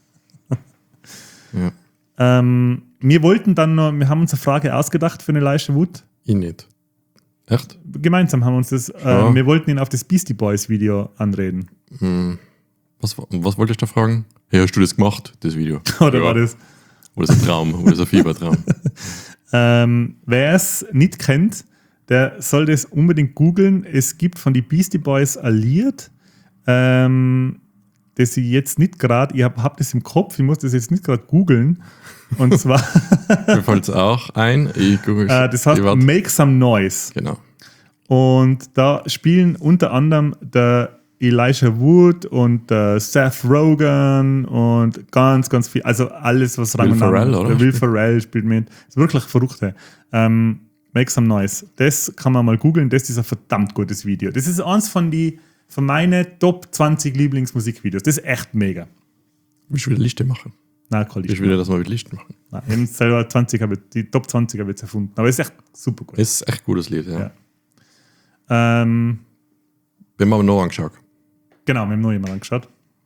Ja. Ähm, wir wollten dann noch, wir haben uns eine Frage ausgedacht für eine Elijah Wood. Ich nicht. Echt? Gemeinsam haben wir uns das, Ja. äh, wir wollten ihn auf das Beastie Boys Video anreden. Hm. Was, was wollte ich da fragen? Hey, hast du das gemacht, das Video? Oder Ja. war das? Oder ist ein Traum? Oder ist ein Fiebertraum? Ähm, wer es nicht kennt, der soll das unbedingt googeln. Es gibt von die Beastie Boys ein Lied, ähm, das ich jetzt nicht gerade, ich habe hab das im Kopf, ich muss das jetzt nicht gerade googeln. Und zwar, Mir fällt es auch ein. Ich google äh, das heißt Make Some Noise. Genau. Und da spielen unter anderem der Elijah Wood und der Seth Rogen und ganz, ganz viel, also alles, was Will Ferrell, hat. oder? Der Will Ferrell spielt mit. Das ist wirklich verrückt. Ähm, Make Some Noise. Das kann man mal googeln, das ist ein verdammt gutes Video. Das ist eins von, die, von meinen Top zwanzig Lieblingsmusikvideos. Das ist echt mega. Ich will Liste machen. Nein, kann Ich will, dass wir mit Licht machen. Nein, ich habe selber zwanzig, habe ich- die Top zwanzig habe ich jetzt erfunden. Aber es ist echt super gut. Das ist echt ein gutes Lied, ja. Ja. Ähm, Wir haben noch angeschaut. genau, wir haben noch jemanden angeschaut.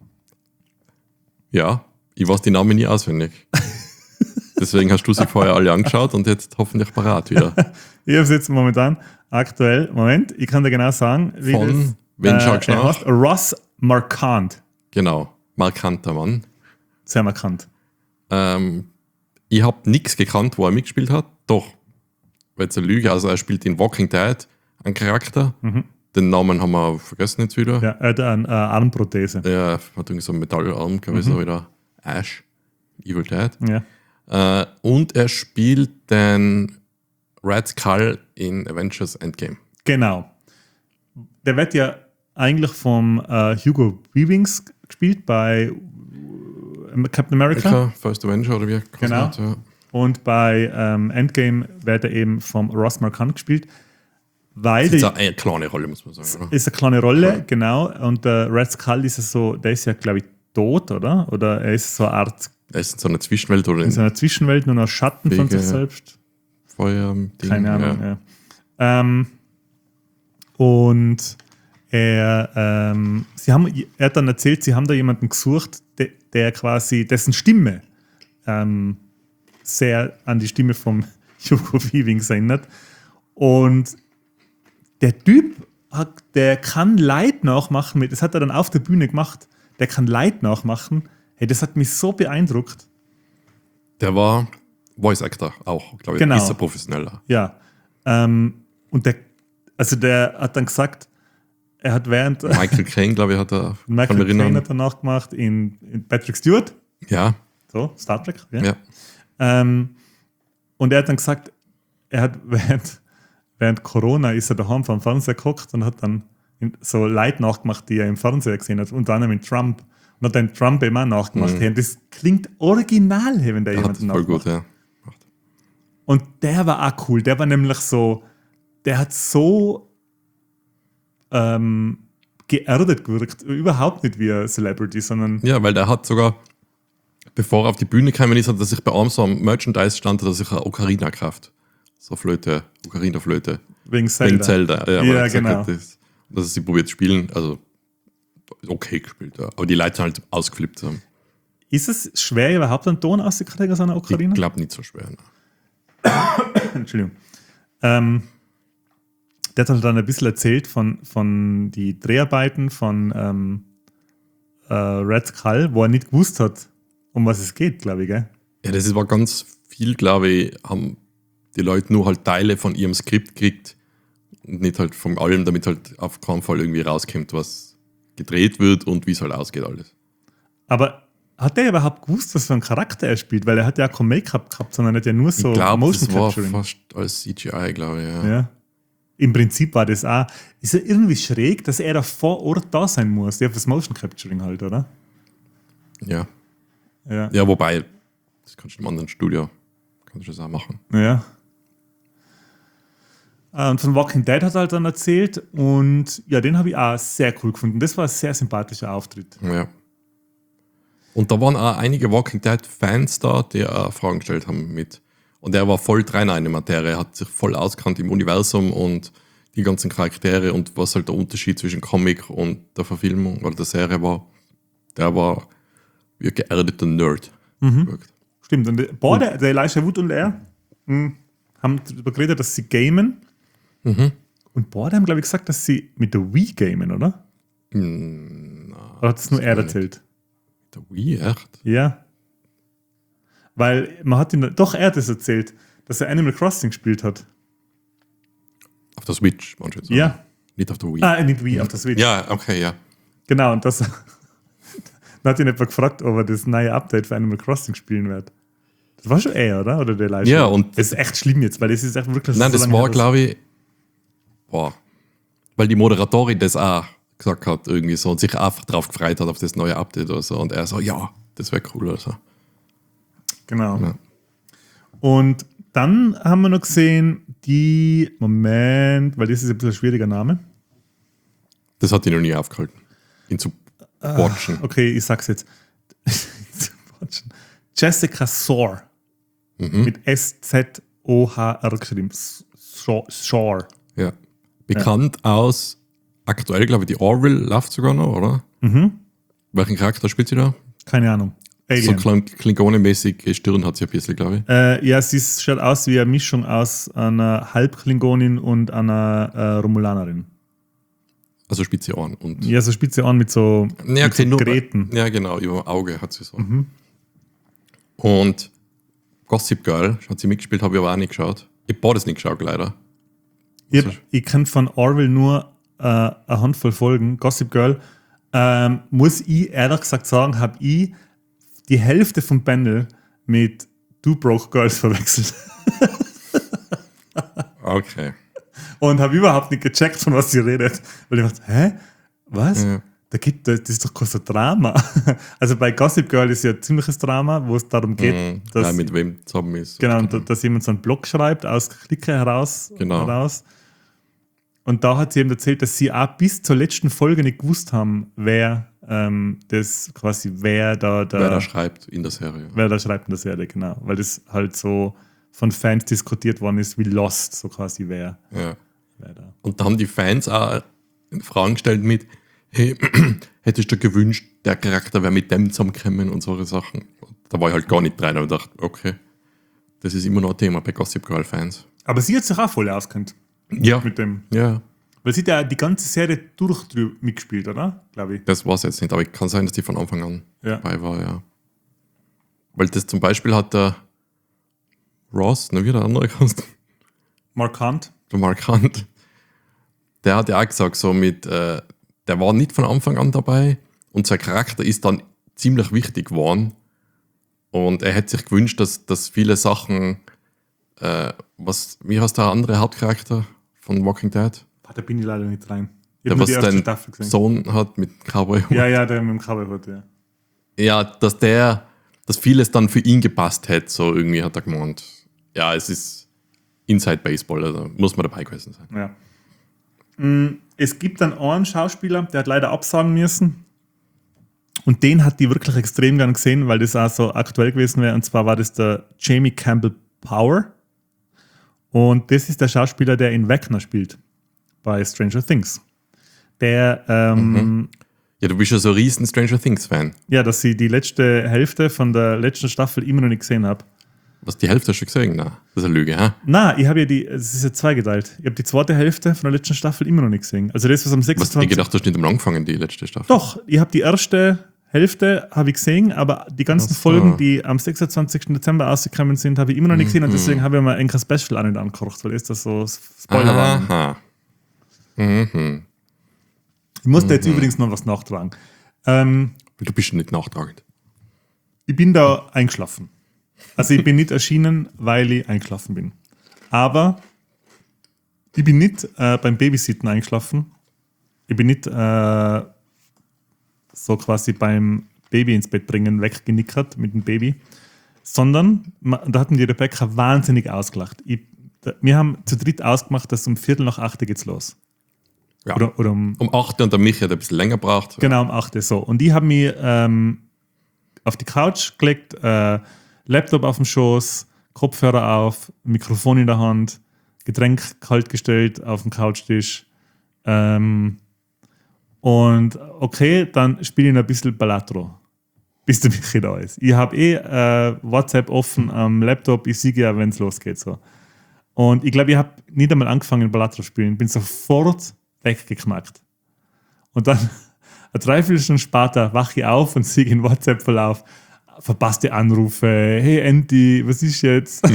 Ja, ich weiß die Namen nie auswendig. Deswegen hast du sie vorher alle angeschaut und jetzt hoffentlich parat wieder. Ich habe es jetzt momentan aktuell, Moment, ich kann dir genau sagen, wie Von, das, wen schaust du er nach? heißt Ross Marquand. Genau, markanter Mann. Sehr markant. Ähm, ich habe nichts gekannt, wo er mitgespielt hat. Doch, war jetzt eine Lüge. Also er spielt in Walking Dead einen Charakter. Mhm. Den Namen haben wir vergessen jetzt wieder. Ja, er hat eine äh, Armprothese. Er hat irgendwie so einen Metallarm, glaube ich, Mhm. so wieder Ash, Evil Dead. Ja. Äh, und er spielt den Red Skull in Avengers Endgame. Genau. Der wird ja eigentlich vom äh, Hugo Weavings gespielt bei äh, Captain America. America, First Avenger oder wie? Genau. Hat, ja. Und bei ähm, Endgame wird er eben vom Ross Marquand gespielt. Weil Das ist der, eine kleine Rolle, muss man sagen. Oder? ist eine kleine Rolle, Ja. genau. Und der Red Skull ist ja so, der ist ja, glaube ich, tot, oder? Oder er ist so eine Art Er ist in so einer Zwischenwelt oder in in so einer Zwischenwelt, nur noch Schatten von Wege, sich selbst. Feuer. Ding, Keine Ahnung, ja. ja. Ähm, und er, ähm, sie haben, er hat dann erzählt, sie haben da jemanden gesucht, der, der quasi, dessen Stimme ähm, sehr an die Stimme vom Hugo Weavings erinnert. Und der Typ, hat, der kann Leid nachmachen, mit, das hat er dann auf der Bühne gemacht, der kann Leid nachmachen. Hey, das hat mich so beeindruckt. Der war Voice Actor auch, glaube ich. Genau. Ist er professioneller. Ja. Ähm, und der, also der hat dann gesagt, er hat während Michael Caine, glaube ich, hat er. Michael kann mich Caine erinnern. hat danach gemacht in, in Patrick Stewart, Ja, so Star Trek. Ja. ja. Ähm, und er hat dann gesagt, er hat während, während Corona ist er daheim vom Fernseher geguckt und hat dann in- so Leute nachgemacht, die er im Fernseher gesehen hat, unter anderem mit Trump. Und hat dann Trump immer nachgemacht. Mhm. Hey, und das klingt original, hey, wenn der Der hat jemanden das voll nachmacht. gut, ja. Und der war auch cool. Der war nämlich so, der hat so ähm, geerdet gewirkt. Überhaupt nicht wie ein Celebrity, sondern Ja, weil der hat sogar, bevor er auf die Bühne gekommen ist, hat er sich bei einem so am Merchandise-Stand hat er sich eine Ocarina gekauft. So Flöte, Ocarina-Flöte. wegen Zelda. Wegen Zelda. Ja, weil Ja, er gesagt genau. hat, das, dass er sie probiert zu spielen. Also, okay gespielt, ja. Aber die Leute sind halt ausgeflippt. Haben. Ist es schwer, überhaupt einen Ton auszukriegen aus einer Ocarina? Ich glaube nicht so schwer. Ne? Entschuldigung. Ähm, der hat halt dann ein bisschen erzählt von, von die Dreharbeiten von ähm, äh, Red Skull, wo er nicht gewusst hat, um was es geht, glaube ich, gell? Ja, das ist- war ganz viel, glaube ich, haben die Leute nur halt Teile von ihrem Skript gekriegt und nicht halt von allem, damit halt auf keinen Fall irgendwie rauskommt, was gedreht wird und wie es halt ausgeht alles. Aber hat der überhaupt gewusst, was für einen Charakter er spielt? Weil er hat ja kein Make-up gehabt, sondern hat ja nur so ich glaube, Motion das war Capturing. fast als C G I, glaube ich, ja. Ja. Im Prinzip war das auch. Ist ja irgendwie schräg, dass er da vor Ort da sein muss. Ja, fürs Motion Capturing halt, oder? Ja. Ja. Ja, wobei, das kannst du im anderen Studio, kannst du das auch machen. Ja. Ah, Und von Walking Dead hat er halt dann erzählt und ja, den habe ich auch sehr cool gefunden. Das war ein sehr sympathischer Auftritt. Ja. Und da waren auch einige Walking Dead-Fans da, die auch Fragen gestellt haben mit. Und er war voll drin in der Materie, er hat sich voll auskannt im Universum und die ganzen Charaktere und was halt der Unterschied zwischen Comic und der Verfilmung oder der Serie war. Der war wie ein geerdeter Nerd. gewirkt. Stimmt. Und der, boah, der, der Elijah Wood und er mh, haben darüber geredet, dass sie gamen. Und boah, die haben, glaube ich, gesagt, dass sie mit der Wii gamen, oder? Hm, Oder hat es nur das er glaub ich erzählt? der Wii, echt? Ja. Weil man hat ihn, doch er hat es erzählt, dass er Animal Crossing gespielt hat. Auf der Switch, meinst du jetzt? oder? Ja. Nicht auf der Wii. Ah, nicht Wii, auf der Switch. Ja, okay, ja. Genau, und das. Dann hat ihn jemand gefragt, ob er das neue Update für Animal Crossing spielen wird. Das war schon er, oder? Oder der Elijah? Ja, und- das ist echt schlimm jetzt, weil das ist echt wirklich Nein, so das lange war, her, dass- glaube ich, boah, weil die Moderatorin das auch gesagt hat, irgendwie so, und sich einfach drauf gefreut hat auf das neue Update oder so. Und er so, ja, das wäre cool oder so. Genau. Ja. Und dann haben wir noch gesehen, die, Moment, weil das ist ein bisschen ein schwieriger Name. Das hat ihn noch nie aufgehalten, ihn zu watchen. Okay, ich sag's jetzt. Jessica Soar. Mhm. Mit S Z O H R geschrieben. So- Soar. Ja. Bekannt aus, aktuell, glaube ich, die Orville läuft sogar noch, oder? Mhm. Welchen Charakter spielt sie da? Keine Ahnung. So Alien. Kling- Klingonenmäßige Stirn hat sie ein bisschen, glaube ich. Äh, ja, sie ist- schaut aus wie eine Mischung aus einer Halbklingonin und einer äh, Romulanerin. Also spitze Ohren. Und Ja, so spitze Ohren mit so, Ja, mit so okay, nur- Gräten. Ja, genau, über dem Auge hat sie so. Mhm. Und Gossip Girl, hat sie mitgespielt, habe ich aber auch nicht geschaut. Ich habe das nicht geschaut, leider. Ich, ich kenne von Orville nur äh, eine Handvoll Folgen. Gossip Girl. Ähm, muss ich ehrlich gesagt sagen, habe ich die Hälfte von Pendel mit Two Broke Girls verwechselt. Okay. Und habe überhaupt nicht gecheckt, von was sie redet. Weil ich dachte, hä? Was? Ja. Da gibt, das ist doch kein so Drama. Also bei Gossip Girl ist ja ein ziemliches Drama, wo es darum geht, Mhm. dass, Ja, mit wem zusammen ist. genau, da- dass jemand so einen Blog schreibt, aus Clique heraus, Genau. heraus. Und da hat sie eben erzählt, dass sie auch bis zur letzten Folge nicht gewusst haben, wer ähm, das quasi, wer da, da Wer da schreibt in der Serie. wer da schreibt in der Serie, genau. Weil das halt so von Fans diskutiert worden ist, wie Lost, so quasi wer, Ja. wer da. Und da haben die Fans auch Fragen gestellt mit, hey, hättest du gewünscht, der Charakter wäre mit dem zusammengekommen und solche Sachen. Und da war ich halt gar nicht rein und dachte, okay, das ist immer noch ein Thema bei Gossip Girl Fans. Aber sie hat sich auch voll auskennt Ja, mit dem. ja, Weil sie hat ja die ganze Serie durch drü- mitgespielt, oder? Glaube ich. das war es jetzt nicht, aber ich kann sein, dass die von Anfang an Ja. dabei war, ja. Weil das zum Beispiel hat der Ross, ne, wie der andere heißt, Mark Hunt. der Mark Hunt, der hat ja auch gesagt, so mit, äh, der war nicht von Anfang an dabei und sein Charakter ist dann ziemlich wichtig geworden. Und er hätte sich gewünscht, dass, dass viele Sachen, äh, was, wie heißt der andere Hauptcharakter von Walking Dead? Ah, da bin ich leider nicht rein. Ich Der, habe nur was die erste den Staffel gesehen. Sohn hat mit Cowboy. Ja, ja, der mit dem Cowboy-Hut, ja. Ja, dass der, dass vieles dann für ihn gepasst hätte, so irgendwie hat er gemeint. Ja, es ist Inside Baseball, also muss man dabei gewesen sein. ja. Mm, Es gibt dann einen Schauspieler, der hat leider absagen müssen. Und den hat die wirklich extrem gern gesehen, weil das auch so aktuell gewesen wäre. Und zwar war das der Jamie Campbell Power. Und das ist der Schauspieler, der in Wagner spielt bei Stranger Things. Der, ähm, Ja, du bist ja so ein riesen Stranger Things Fan. ja, dass ich die letzte Hälfte von der letzten Staffel immer noch nicht gesehen habe. Was, die Hälfte hast du gesehen? Na, das ist eine Lüge, hä? Na, ich habe ja die, es ist ja zweigeteilt. Ich habe die zweite Hälfte von der letzten Staffel immer noch nicht gesehen. Also das, was am Was, ich sechsundzwanzigsten gedacht, du hast nicht am angefangen, die letzte Staffel. Doch, ich habe die erste Hälfte habe ich gesehen, aber die ganzen Ach so. Folgen, die am sechsundzwanzigsten Dezember rausgekommen sind, habe ich immer noch nicht gesehen und deswegen habe ich mir ein Special auch nicht angekocht, weil ist das so Spoiler waren. Aha. Mhm. Ich musste jetzt übrigens noch was nachtragen. Ähm, Du bist nicht nachtragend. ich bin da eingeschlafen. Also ich bin nicht erschienen, weil ich eingeschlafen bin. Aber ich bin nicht äh, beim Babysitten eingeschlafen. Ich bin nicht äh, so quasi beim Baby ins Bett bringen weggenickert mit dem Baby, sondern ma- da hatten die Rebecca wahnsinnig ausgelacht. Ich, da, wir haben zu dritt ausgemacht, dass um Viertel nach acht geht's los. Ja. Oder, oder um, Um acht und der Michi hat ein bisschen länger gebraucht. genau um acht so. Und ich habe mich ähm, auf die Couch gelegt, äh, Laptop auf dem Schoß, Kopfhörer auf, Mikrofon in der Hand, Getränk kalt gestellt auf dem Couchtisch. Ähm, und okay, dann spiele ich noch ein bisschen Balatro, bis der Michi da ist. Ich habe eh äh, WhatsApp offen am Laptop, ich sehe ja, wenn es losgeht. So. Und ich glaube, ich habe nicht einmal angefangen, Balatro zu spielen, bin sofort weggeknackt. Und dann, eine Dreiviertelstunde später, wache ich auf und sehe in WhatsApp-Verlauf verpasste Anrufe, hey Andy, was ist jetzt?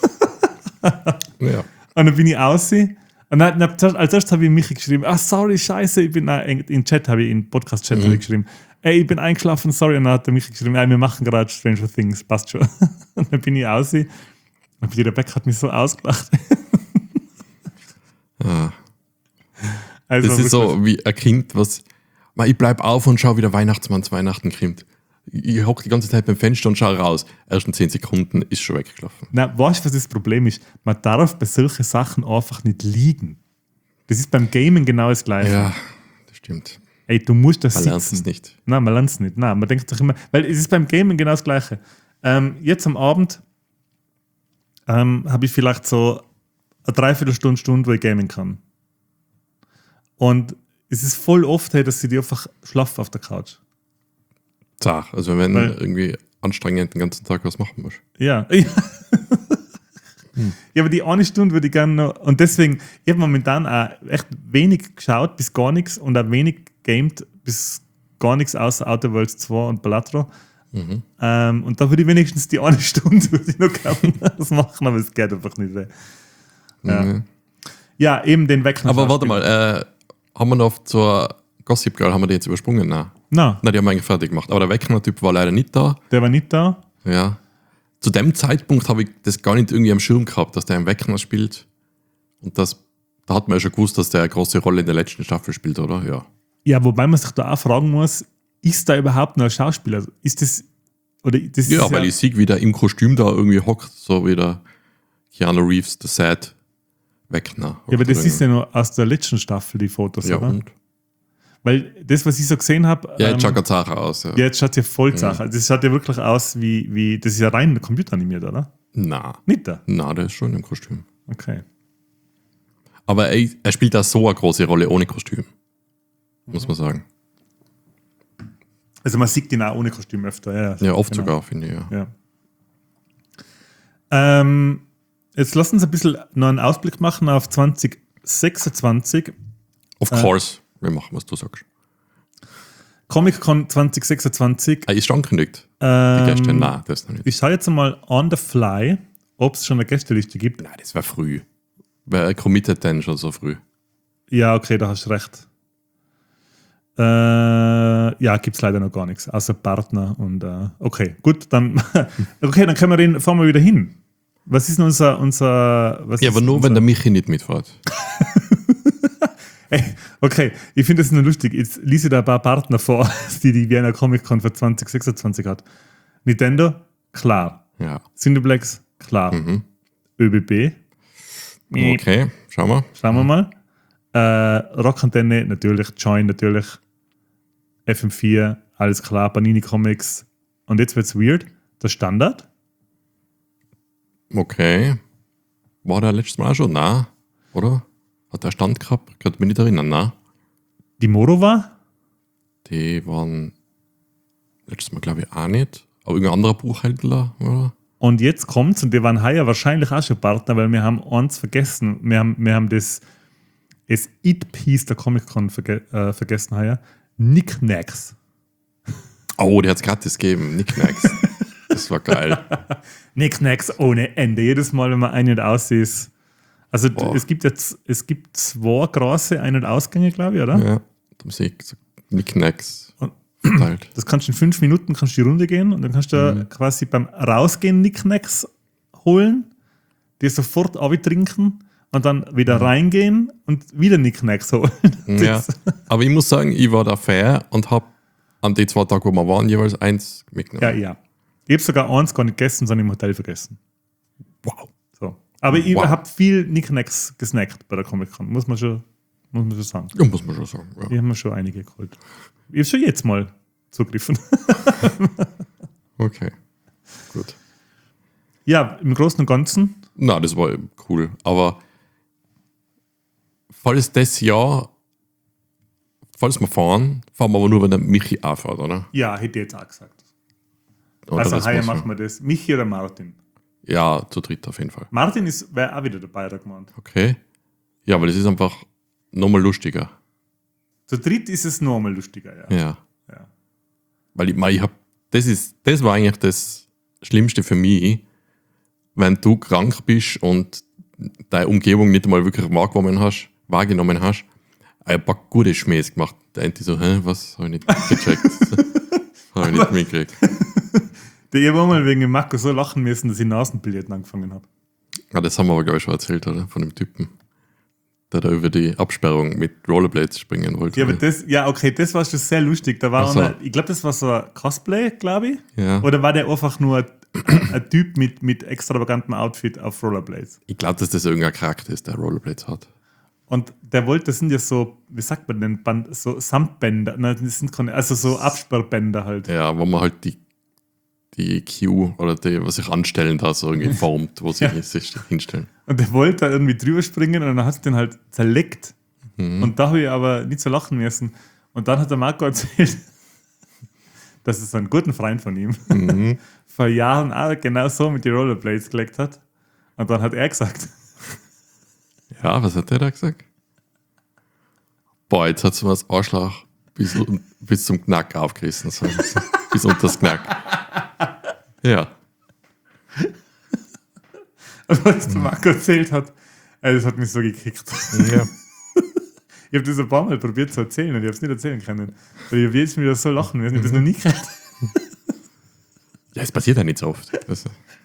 Ja. Und dann bin ich aussehen. Und dann, dann, als erstes habe ich Michi geschrieben, ah, sorry, scheiße, ich bin, nein, in Chat habe ich, in Podcast-Chat Mhm. habe ich geschrieben, ey, ich bin eingeschlafen, sorry. Und dann hat der Michi geschrieben, ey, wir machen gerade Stranger Things, passt schon. Und dann bin ich aussehen. Und die Rebecca hat mich so ausgelacht. Ah. Also, Das ist so wie ein Kind, was. Ich bleib auf und schau, wie der Weihnachtsmann zu Weihnachten kommt. Ich hocke die ganze Zeit beim Fenster und schau raus. Erst in zehn Sekunden ist schon weggelaufen. Na, weißt du, was das Problem ist? Man darf bei solchen Sachen einfach nicht liegen. Das ist beim Gaming genau das Gleiche. Ja, das stimmt. Ey, du musst das Man lernt sitzen. es nicht. Nein, man lernt es nicht. Nein, man denkt sich immer, weil es ist beim Gaming genau das Gleiche. Ähm, jetzt am Abend ähm, habe ich vielleicht so eine Dreiviertelstunde, Stunde, wo ich gamen kann. Und es ist voll oft, hey, dass ich die einfach schlafe auf der Couch. Zach. Also wenn Weil- irgendwie anstrengend den ganzen Tag was machen musst. Ja. Ja, ja, aber die eine Stunde würde ich gerne noch. Und deswegen, ich habe momentan auch echt wenig geschaut, bis gar nichts und auch wenig gamed, bis gar nichts außer Outer Worlds zwei und Balatro. Mhm. Ähm, und da würde ich wenigstens die eine Stunde würde ich noch gerne was machen, aber es geht einfach nicht. Ey. Ja, Mhm. ja eben den Weckner. Aber warte mal, äh, haben wir noch zur Gossip Girl, haben wir die jetzt übersprungen? Nein. Na, Nein, die haben wir eigentlich fertig gemacht. Aber der Weckner-Typ war leider nicht da. der war nicht da. Ja. Zu dem Zeitpunkt habe ich das gar nicht irgendwie am Schirm gehabt, dass der im Weckner spielt. Und das, da hat man ja schon gewusst, dass der eine große Rolle in der letzten Staffel spielt, oder? Ja. Ja, wobei man sich da auch fragen muss, ist da überhaupt noch ein Schauspieler? Ist das, oder das Ja, ist weil ich sehe, wie der im Kostüm da irgendwie hockt, so wie der Keanu Reeves, der Sad Weckner. Ja, aber das ist ja noch aus der letzten Staffel, die Fotos, Ja, oder? und? Weil das, was ich so gesehen habe, Ja, jetzt schaut ganz Sache aus. Ja. ja, jetzt schaut ja voll Sache. Das schaut ja wirklich aus wie, wie, das ist ja rein computeranimiert, oder? Na, Nicht da? na, der ist schon im Kostüm. Okay. Aber er, er spielt da so eine große Rolle ohne Kostüm. Muss man sagen. Also man sieht ihn auch ohne Kostüm öfter. Ja, Ja, oft genau. sogar, finde ich, ja. Ja. Ähm, jetzt lass uns ein bisschen noch einen Ausblick machen auf zwanzig sechsundzwanzig. Of course, wir machen, was du sagst. Comic-Con zwanzig sechsundzwanzig. Er ist schon angekündigt. Die Ähm, Gäste, nein, das noch nicht. Ich schaue jetzt mal on the fly, ob es schon eine Gästeliste gibt. Nein, das war früh. Wer committet denn schon so früh? Ja, okay, da hast du recht. Äh, ja, gibt es leider noch gar nichts, außer Partner und äh, okay, gut, dann okay, dann können wir den, fahren wir wieder hin. Was ist denn unser, unser was Ja, ist aber nur, unser, wenn der Michi nicht mitfährt. Ey, okay, ich finde das nur lustig. Jetzt lese ich da ein paar Partner vor, die die Vienna Comic Con für zwanzig sechsundzwanzig hat. Nintendo, klar. Ja. Cineplex, klar. Mhm. ÖBB, Okay, schauen wir. schauen wir mal. Äh, Rockantenne, natürlich. Join, natürlich. F M vier, alles klar. Panini Comics. Und jetzt wird's weird. Der Standard. Okay. War der letztes Mal auch schon? Nein, oder? Hat der Stand gehabt? Könnte mich nicht erinnern, nein. Die Morova. Die waren letztes Mal, glaube ich, auch nicht. Aber irgendein anderer Buchhändler, oder? Und jetzt kommt's, und wir waren heuer wahrscheinlich auch schon Partner, weil wir haben eins vergessen. Wir haben, wir haben das, das It-Piece der Comic-Con verge äh, vergessen heuer. Knickknacks. Oh, der hat es gratis gegeben. Knickknacks. Das war geil. Knickknacks ohne Ende. Jedes Mal, wenn man ein- und aus ist. Also Boah. es gibt jetzt es gibt zwei große Ein- und Ausgänge, glaube ich, oder? Ja, da sehe ich so Knickknacks Und- verteilt. Das kannst du in fünf Minuten kannst du die Runde gehen und dann kannst du Mhm. quasi beim Rausgehen Knickknacks holen, die sofort trinken und dann wieder Mhm. reingehen und wieder Knickknacks holen. Ja. Das- Aber ich muss sagen, ich war da fair und habe an die zwei Tage, wo wir waren, jeweils eins Ja, mitgenommen. ja. Ich habe sogar eins gar nicht gegessen, sondern im Hotel vergessen. Wow. So. Aber ich Wow. habe viel Knickknacks gesnackt bei der Comic-Con, muss man schon, muss man schon sagen. Ja, muss man schon sagen. Ich Ja. habe mir schon einige geholt. Ich habe schon jetzt mal zugegriffen. Okay. Gut. Ja, im Großen und Ganzen. Na, das war cool. Aber falls das Jahr, falls wir fahren, fahren wir aber nur, wenn der Michi auch fährt, oder? Ja, hätte ich jetzt auch gesagt. Oder Also das heuer muss man- machen wir das. Michi oder Martin? Ja, zu dritt auf jeden Fall. Martin ist wäre auch wieder dabei, hat er gemeint. Okay. Ja, aber das ist einfach nochmal lustiger. Zu dritt ist es normal lustiger, ja. Ja. Ja. Weil ich, mein, ich hab, das, ist, das war eigentlich das Schlimmste für mich, wenn du krank bist und deine Umgebung nicht einmal wirklich wahrgenommen hast, wahrgenommen hast, ein paar gute Schmähs gemacht. Der eine so, hä, was, habe ich nicht gecheckt. Habe ich nicht mitgekriegt. Der ich habe mal wegen dem Marco so lachen müssen, dass ich Nasenbilletten angefangen habe. Ja, das haben wir aber, glaube ich, schon erzählt, oder? Von dem Typen, der da über die Absperrung mit Rollerblades springen wollte. Ja, aber das, ja, okay, das war schon sehr lustig. Da war Ach so. einer, ich glaube, das war so ein Cosplay, glaube ich. Ja. Oder war der einfach nur ein, ein Typ mit, mit extravaгаntem Outfit auf Rollerblades? Ich glaube, dass das irgendein Charakter ist, der Rollerblades hat. Und der wollte, das sind ja so, wie sagt man denn, Band, so Samtbänder, nein, das sind keine, also so Absperrbänder halt. Ja, wo man halt die, die Queue oder die, was sich anstellen da so irgendwie formt, wo sie Ja. sich hinstellen. Und der wollte da irgendwie drüber springen und dann hat es den halt zerleckt. Mhm. Und da habe ich aber nicht so lachen müssen. Und dann hat der Marco erzählt, dass es einen guten Freund von ihm Mhm. vor Jahren auch genau so mit den Rollerblades geleckt hat. Und dann hat er gesagt, Ja, was hat der da gesagt? Boah, jetzt hat es mir das Arschloch bis, bis zum Knack aufgerissen. So. Bis unter das Knack. Ja. was der Marco erzählt hat, Ey, das hat mich so gekickt. Ja. Ich habe das ein paar Mal probiert zu erzählen und ich habe es nicht erzählen können. Weil ich habe jedes Mal wieder so lachen müssen. Ich habe das noch nie gehört. Ja, es passiert ja nicht so oft. Das,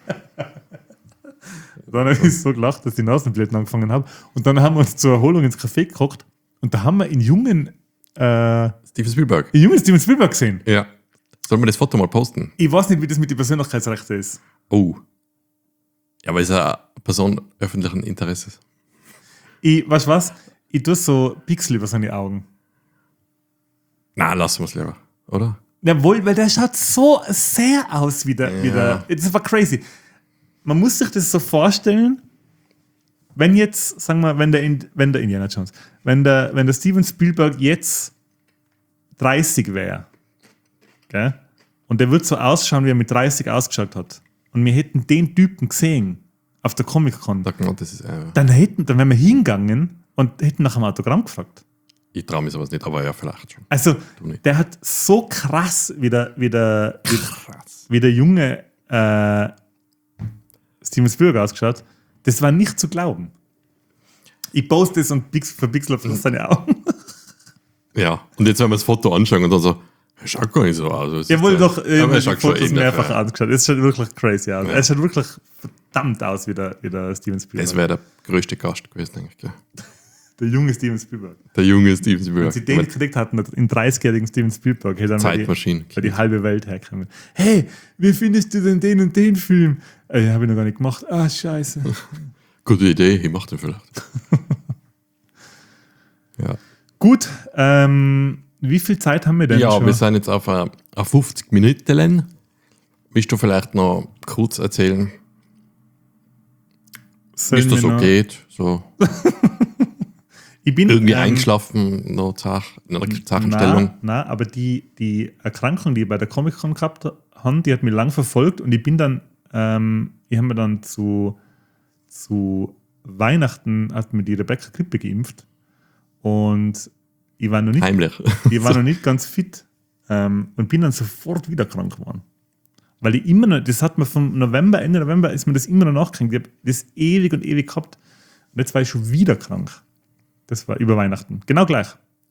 Dann habe ich so gelacht, dass ich die Nasenblüten angefangen habe. Und dann haben wir uns zur Erholung ins Café gekocht und da haben wir in jungen, äh, Steven Spielberg. in jungen Steven Spielberg gesehen. Ja. Sollen wir das Foto mal posten? Ich weiß nicht, wie das mit den Persönlichkeitsrechten ist. Oh. Ja, aber ist ja eine Person öffentlichen Interesses. Ich, weißt du was? Ich tue so Pixel über seine Augen. Na, lassen wir es lieber, oder? Jawohl, weil der schaut so sehr aus wie der. Ja. Wie der das war crazy. Man muss sich das so vorstellen, wenn jetzt, sagen wir, wenn der, In- wenn der Indiana Jones, wenn der, wenn der Steven Spielberg jetzt dreißig wäre, gell? Und der wird so ausschauen, wie er mit dreißig ausgeschaut hat. Und wir hätten den Typen gesehen auf der Comic-Con. Sag mal, das ist, äh, Dann hätten, dann wären wir hingegangen und hätten nach einem Autogramm gefragt. ich traue mich sowas nicht, aber ja, vielleicht schon. Also, Du nicht. der hat so krass wie der, wie der, wie, Krass. wie der junge äh, Steven Spielberg ausgeschaut. Das war nicht zu glauben. Ich poste es und pix, verpixel auf seine Augen. Ja, und jetzt werden wir das Foto anschauen und dann so, er schaut gar nicht so aus. Jawohl, doch, äh, ich aber habe er die schaut schon Fotos ähnlich, mehrfach ja. angeschaut. Es schaut wirklich crazy aus. Ja. Er schaut wirklich verdammt aus wie der, wie der Steven Spielberg. Es wäre der größte Gast gewesen, denke ich. Gell? Der junge Steven Spielberg. Der junge Steven Wenn Spielberg. sie den Mit gekriegt hatten, in dreißigjährigen Steven Spielberg, hätte dann mal die, Zeitmaschine. weil die halbe Welt herkommen. Hey, wie findest du denn den und den Film? Äh, habe ich noch gar nicht gemacht. Ah, scheiße. Gute Idee, ich mach den vielleicht. ja, Gut, ähm, wie viel Zeit haben wir denn ja schon? wir sind jetzt auf, äh, auf fünfzig Minuten. Willst du vielleicht noch kurz erzählen, wie Sollen es da wir so noch- geht? So Ich bin irgendwie ähm, eingeschlafen, noch Zach, in einer Zachenstellung. Nein, nein, aber die, die Erkrankung, die ich bei der Comic-Con gehabt habe, die hat mich lang verfolgt und ich bin dann, ähm, ich habe mir dann zu, zu Weihnachten hat mir die Rebecca Grippe geimpft und ich war noch nicht, Heimlich. ich war noch nicht ganz fit ähm, und bin dann sofort wieder krank geworden. Weil ich immer noch, das hat mir vom November, Ende November ist mir das immer noch nachgekriegt. Ich habe das ewig und ewig gehabt und jetzt war ich schon wieder krank. Das war über Weihnachten. Genau gleich.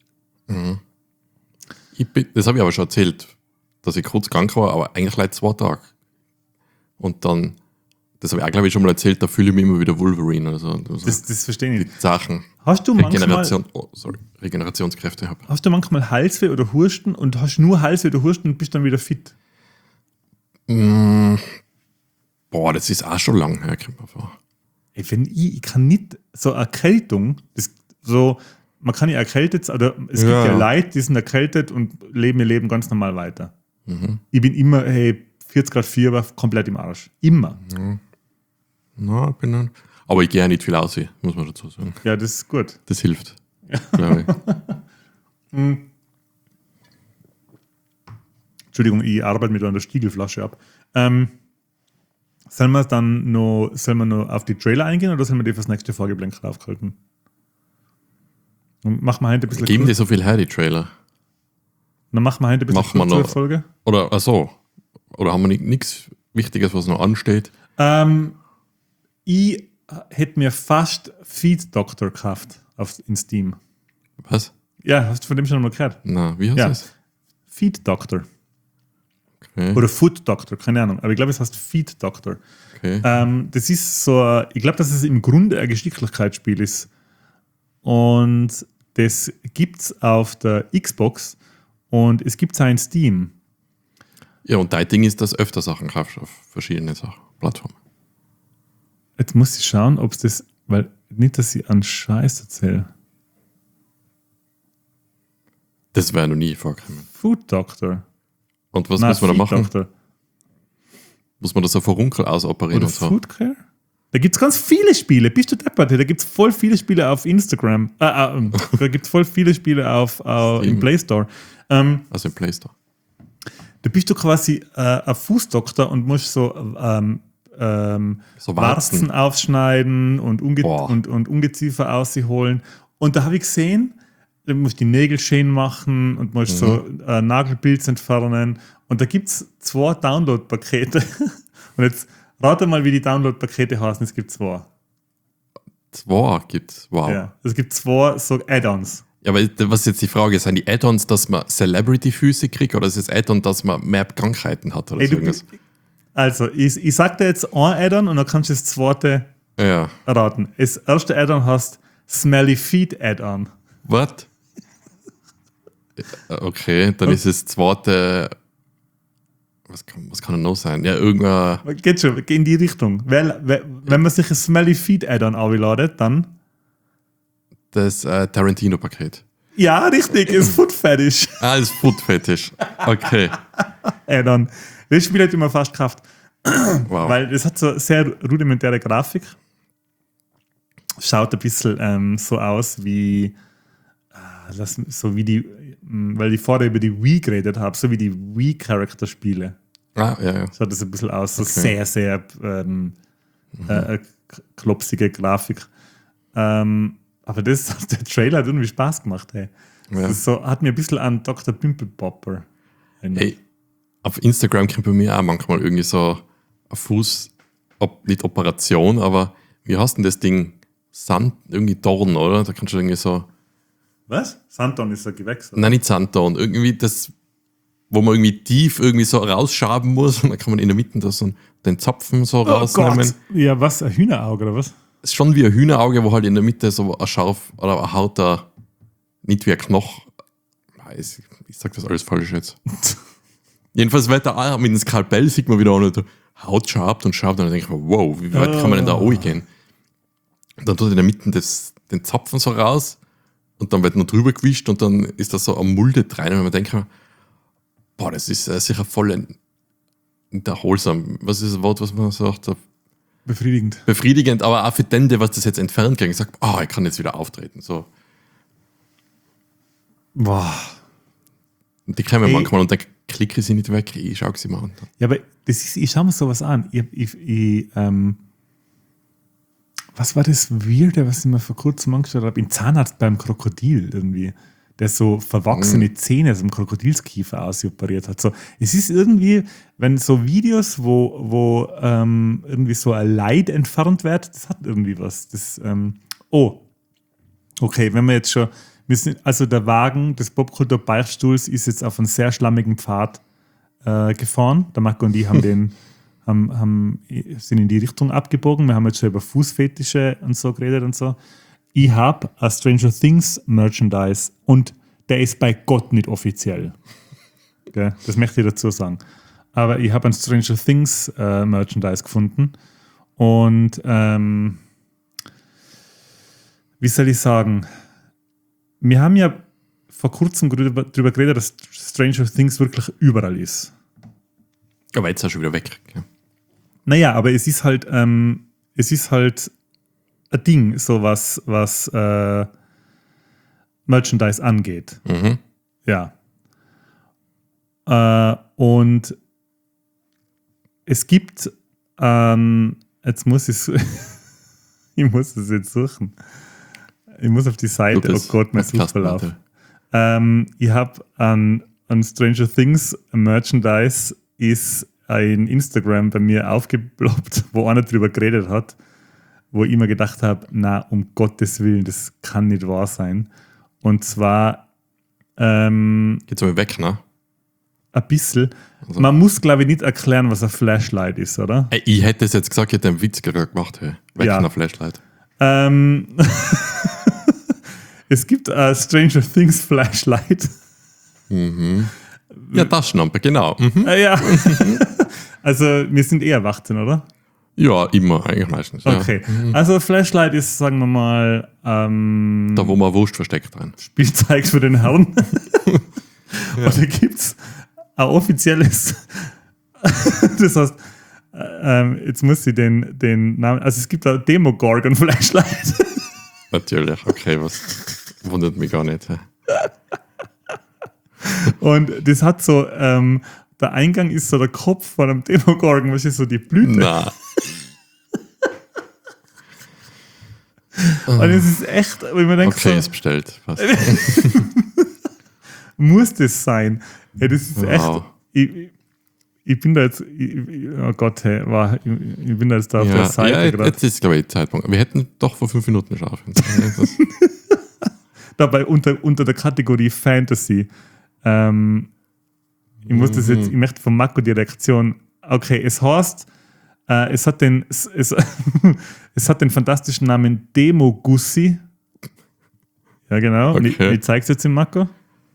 Ich bin, das habe ich aber schon erzählt, dass ich kurz krank war, aber eigentlich leider zwei Tage. Und dann, das habe ich auch, glaube ich, schon mal erzählt, da fühle ich mich immer wieder Wolverine. Also, also Das, das verstehe ich die nicht. Sachen, Hast du manchmal, Regeneration, oh, sorry, Regenerationskräfte habe. hast du manchmal Halsweh oder Husten und hast nur Halsweh oder Husten und bist dann wieder fit? Mm, boah, das ist auch schon lang her, kommt mir vor. Ey, wenn ich, ich kann nicht so Erkältung, das, so, man kann ja erkältet, oder es Ja. gibt ja Leute, die sind erkältet und leben ihr Leben ganz normal weiter. Mhm. Ich bin immer, hey, vierzig Grad vier war komplett im Arsch. Immer. Na, ich bin dann, aber ich gehe ja nicht viel aus, muss man dazu sagen. Ja, das ist gut. Das hilft, glaube ich. Entschuldigung, ich arbeite mit einer Stiegelflasche ab. Ähm, sollen wir dann noch, sollen wir noch auf die Trailer eingehen oder sollen wir die fürs nächste Vorgeblänkel aufhalten? Und machen wir heute ein bisschen Geben kurz- die so viel her, die Trailer? Dann machen wir heute ein bisschen Machen wir kürzere noch- Folge. Oder, ach so, oder haben wir nichts Wichtiges, was noch ansteht? Ähm, ich hätte mir fast Feed Doctor gekauft auf, in Steam. Was? Ja, hast du von dem schon mal gehört? Na, wie heißt Ja. das? Feed Doctor. Okay, Oder Food Doctor, keine Ahnung. Aber ich glaube, es heißt Feed Doctor. okay. Ähm, das ist so, ein- ich glaube, dass es im Grunde ein Geschicklichkeitsspiel ist. Und das gibt es auf der Xbox und es gibt es auch in Steam. Ja, und dein Ding ist, dass du öfter Sachen kaufst auf verschiedene Sachen, Plattformen. Jetzt muss ich schauen, ob es das, weil nicht, dass ich an Scheiß erzähle. Das wäre noch nie vorgekommen. Food Doctor. Und was Nein, muss man da Feed machen? Doctor. Muss man das auf Runkel ausoperieren Oder und so? Food Care? Da gibt es ganz viele Spiele. Bist du deppert? Da gibt es voll viele Spiele auf Instagram. Äh, äh, ähm, da gibt es voll viele Spiele auf, auf, im Steam. Play Store. Ähm, Also im Play Store. da bist du quasi äh, ein Fußdoktor und musst so ähm, ähm, So Warzen Warzen. aufschneiden und, Unge Boah. und, und Ungeziefer ausholen. Und da habe ich gesehen, du musst die Nägel schön machen und musst Mhm. so äh, Nagelpilz entfernen. Und da gibt es zwei Download-Pakete. Und jetzt rate mal, wie die Download-Pakete heißen. Es gibt zwei. Zwei gibt's. Wow. Ja. Ja, es gibt zwei so Add-ons. aber was jetzt die Frage ist, sind die Add-ons, dass man Celebrity-Füße kriegt oder ist es Add-on, dass man mehr Krankheiten hat oder Ey, so du, irgendwas? also, ich, ich sag dir jetzt ein Add-on und dann kannst du das zweite Ja. erraten. Das erste Add-on heißt Smelly Feet Add-on. Was? Okay, dann ist das zweite. Was kann, was kann er noch sein? Ja, irgendein. Geht schon, geht in die Richtung. Weil, weil, wenn man sich ein Smelly Feet Add-on anladet, dann. Das äh, Tarantino-Paket. Ja, richtig, ist Food Fetish Ah, das Food-Fetish. Okay. Add-on. Das Spiel hätte ich mir fast gekauft. Wow. Weil das hat so eine sehr rudimentäre Grafik. Schaut ein bisschen ähm, so aus wie. Ah, das, so wie die. Weil ich vorher über die Wii geredet habe, so wie die Wii-Charakterspiele. Ah, ja, ja. Schaut das ein bisschen aus. So Okay. sehr, sehr ähm, Mhm. äh, k- klopsige Grafik. Ähm, aber das, der Trailer hat irgendwie Spaß gemacht. Hey. Ja. Das ist so, hat mir ein bisschen an Doktor Pimpelpopper erinnert. Hey, auf Instagram kommt bei mir auch manchmal irgendwie so ein Fuß, ob, nicht Operation, aber wie heißt denn das Ding? Sand, irgendwie Dorn, oder? Da kannst du irgendwie so. Was? Santon ist ein Gewächs. oder? Nein, nicht Sanddorn. Irgendwie das, wo man irgendwie tief irgendwie so rausschaben muss und dann kann man in der Mitte da so den Zapfen so Oh rausnehmen. Gott! Ja, was? Ein Hühnerauge oder was? Es ist schon wie ein Hühnerauge, wo halt in der Mitte so ein Scharf oder eine Haut da, nicht wie ein Knoch. Ich, ich sag das alles falsch jetzt. Jedenfalls weiter auch mit dem Skalpell sieht man wieder auch nicht, Haut schabt und schabt und dann denke ich mir, wow, wie weit kann man denn da gehen? Und dann tut in der Mitte das, den Zapfen so raus und dann wird noch drüber gewischt und dann ist da so eine Mulde drin und man denkt, boah, das ist äh, sicher voll nicht erholsam. Was ist das Wort, was man sagt? Befriedigend. Befriedigend, aber auch für den, der was das jetzt entfernt kriegt, sagt, ah, ich kann jetzt wieder auftreten. So. Boah. Und die kommen Ey. manchmal und dann klicke ich sie nicht weg, ich schaue sie mal an. Ja, aber das ist, ich schaue mir sowas an. Ich, ich, ich, ähm, was war das Weirde, was ich mir vor kurzem angeschaut habe? Im Zahnarzt beim Krokodil irgendwie. Der so verwachsene Mhm. Zähne aus dem Krokodilskiefer ausoperiert hat. So, es ist irgendwie, wenn so Videos, wo, wo ähm, irgendwie so ein Leid entfernt wird, das hat irgendwie was. Das, ähm, oh, okay, wenn wir jetzt schon, wir sind, also der Wagen des Popkultur-Beichtstuhls ist jetzt auf einen sehr schlammigen Pfad äh, gefahren. Der Marco und ich haben den, haben, haben, sind in die Richtung abgebogen. Wir haben jetzt schon über Fußfetische und so geredet und so. Ich habe ein Stranger Things Merchandise und der ist bei Gott nicht offiziell. Gell? Das möchte ich dazu sagen. Aber ich habe ein Stranger Things äh, Merchandise gefunden und ähm, wie soll ich sagen, wir haben ja vor kurzem darüber geredet, dass Stranger Things wirklich überall ist. Aber jetzt ist er schon wieder weg. Ja. Naja, aber es ist halt, ähm, es ist halt ein Ding, so was, was äh, Merchandise angeht. Mhm. Ja. Äh, und es gibt, ähm, jetzt muss ich ich muss es jetzt suchen. Ich muss auf die Seite, oh Gott, mein Suchverlauf. Ähm, ich habe an, an Stranger Things Merchandise ist ein Instagram bei mir aufgeploppt, wo einer drüber geredet hat, wo ich mir gedacht habe, na, um Gottes Willen, das kann nicht wahr sein. Und zwar ähm, Geht's aber weg, ne? ein bisschen. Also- Man muss, glaube ich, nicht erklären, was ein Flashlight ist, oder? Ey, ich hätte es jetzt gesagt, ich hätte einen Witz gerade gemacht. Hey. Weg Ja. von der Flashlight. Ähm, es gibt ein Stranger Things Flashlight. Ja, Taschenlampe, genau. Mhm. Äh, ja. Also, wir sind eher Erwachsene, oder? Ja, immer, eigentlich meistens. Ja. Okay. Also, Flashlight ist, sagen wir mal, ähm, Da, wo man Wurst versteckt drin. Spielzeug für den Herrn. Und da gibt es ein offizielles. Das heißt, ähm, jetzt muss ich den, den Namen. Also, es gibt ein Demogorgon Flashlight. Natürlich, okay, was wundert mich gar nicht. Hey. Und das hat so, ähm, der Eingang ist so der Kopf von einem Demogorgon, was ist so die Blüte. Na, Und es ist echt, wo ich mir denke, okay, so, ist bestellt. Passt. muss das sein? Ja, das ist Wow. echt. Ich, ich bin da jetzt, ich, oh Gott, hey, war, ich, ich bin da jetzt da auf Ja, der Seite ja gerade. jetzt ist, glaube ich, der Zeitpunkt. Wir hätten doch vor fünf Minuten schaffen. Dabei unter, unter der Kategorie Fantasy. Ähm, ich muss das jetzt, ich möchte von Marco die Reaktion. Okay, es heißt, äh, es, hat den, es, es, es hat den fantastischen Namen Demogussi. Ja, genau. Und ich, Okay. ich zeige es jetzt im Marco.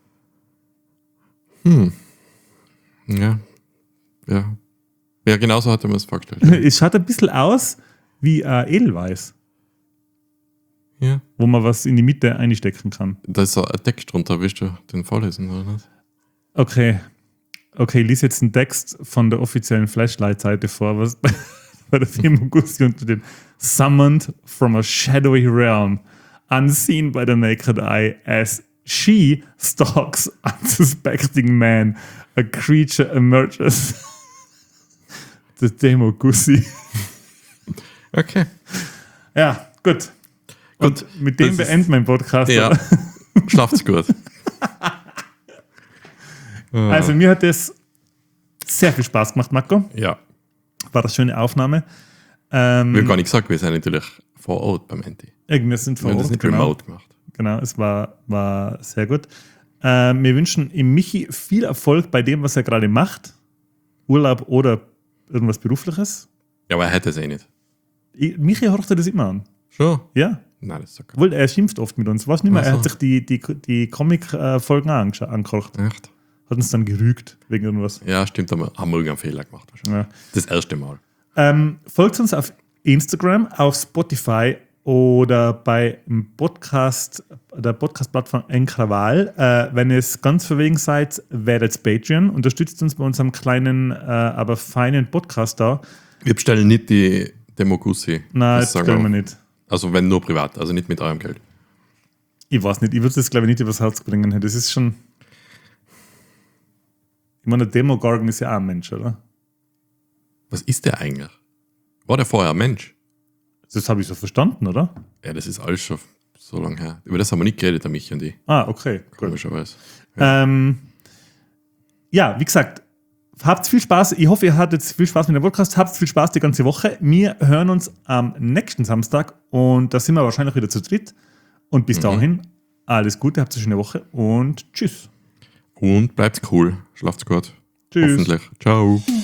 Hm. Ja. Ja. Ja, genau so hat er mir das vorgestellt. Es schaut ein bisschen aus wie ein Edelweiß, Ja. wo man was in die Mitte einstecken kann. Da ist so ein Text drunter, willst du den vorlesen oder nicht? Okay. Okay, ich lese jetzt einen Text von der offiziellen Flashlight-Seite vor, was bei, bei der Firma Gussi unter dem Summoned from a shadowy realm, unseen by the naked eye, as she stalks unsuspecting man, a creature emerges. The Demo Gussi. Okay. Ja, gut. Und Gut, mit dem das ist- beenden wir den Podcast. Ja. oder? Schlaft's gut. Also mir hat das sehr viel Spaß gemacht, Marco. Ja. War das schöne Aufnahme. Ähm, Wir haben gar nicht gesagt, wir sind natürlich vor Ort beim Enti. irgendwie sind Wir vor haben das Ort, nicht genau. remote gemacht. Genau, es war, war sehr gut. Ähm, wir wünschen ihm Michi viel Erfolg bei dem, was er gerade macht. Urlaub oder irgendwas Berufliches. Ja, aber er hätte es eh nicht. Ich, Michi horcht das immer an. Schon? Ja, Nein, das ist okay. obwohl er schimpft oft mit uns. Weißt du nicht mehr? Ach Er so. hat sich die, die, die Comic-Folgen angescha- angekocht. Echt? Hat uns dann gerügt wegen irgendwas. Ja, stimmt, aber haben wir irgendeinen Fehler gemacht. Wahrscheinlich. Ja. Das erste Mal. Ähm, folgt uns auf Instagram, auf Spotify oder bei dem Podcast, der Podcast-Plattform Enkraval. Äh, wenn ihr es ganz verwegen seid, werdet Patreon. Unterstützt uns bei unserem kleinen, äh, aber feinen Podcast da. Wir bestellen nicht die Demogussi. Nein, Das das sagen können wir wir. nicht. Also wenn nur privat, also nicht mit eurem Geld. Ich weiß nicht, ich würde das glaube ich nicht übers Herz bringen. Das ist schon. Ich meine, der Demogorgon ist ja auch ein Mensch, oder? Was ist der eigentlich? War der vorher ein Mensch? Das habe ich so verstanden, oder? Ja, das ist alles schon so lange her. Über das haben wir nicht geredet, der Michi und ich. Ah, okay, gut. Komischerweise. Ähm, ja, wie gesagt, habt viel Spaß. Ich hoffe, ihr hattet viel Spaß mit dem Podcast. Habt viel Spaß die ganze Woche. Wir hören uns am nächsten Samstag und da sind wir wahrscheinlich wieder zu dritt. Und bis dahin, alles Gute, habt eine schöne Woche und tschüss. Und bleibt cool. Schlaft's gut. Tschüss. Hoffentlich. Ciao.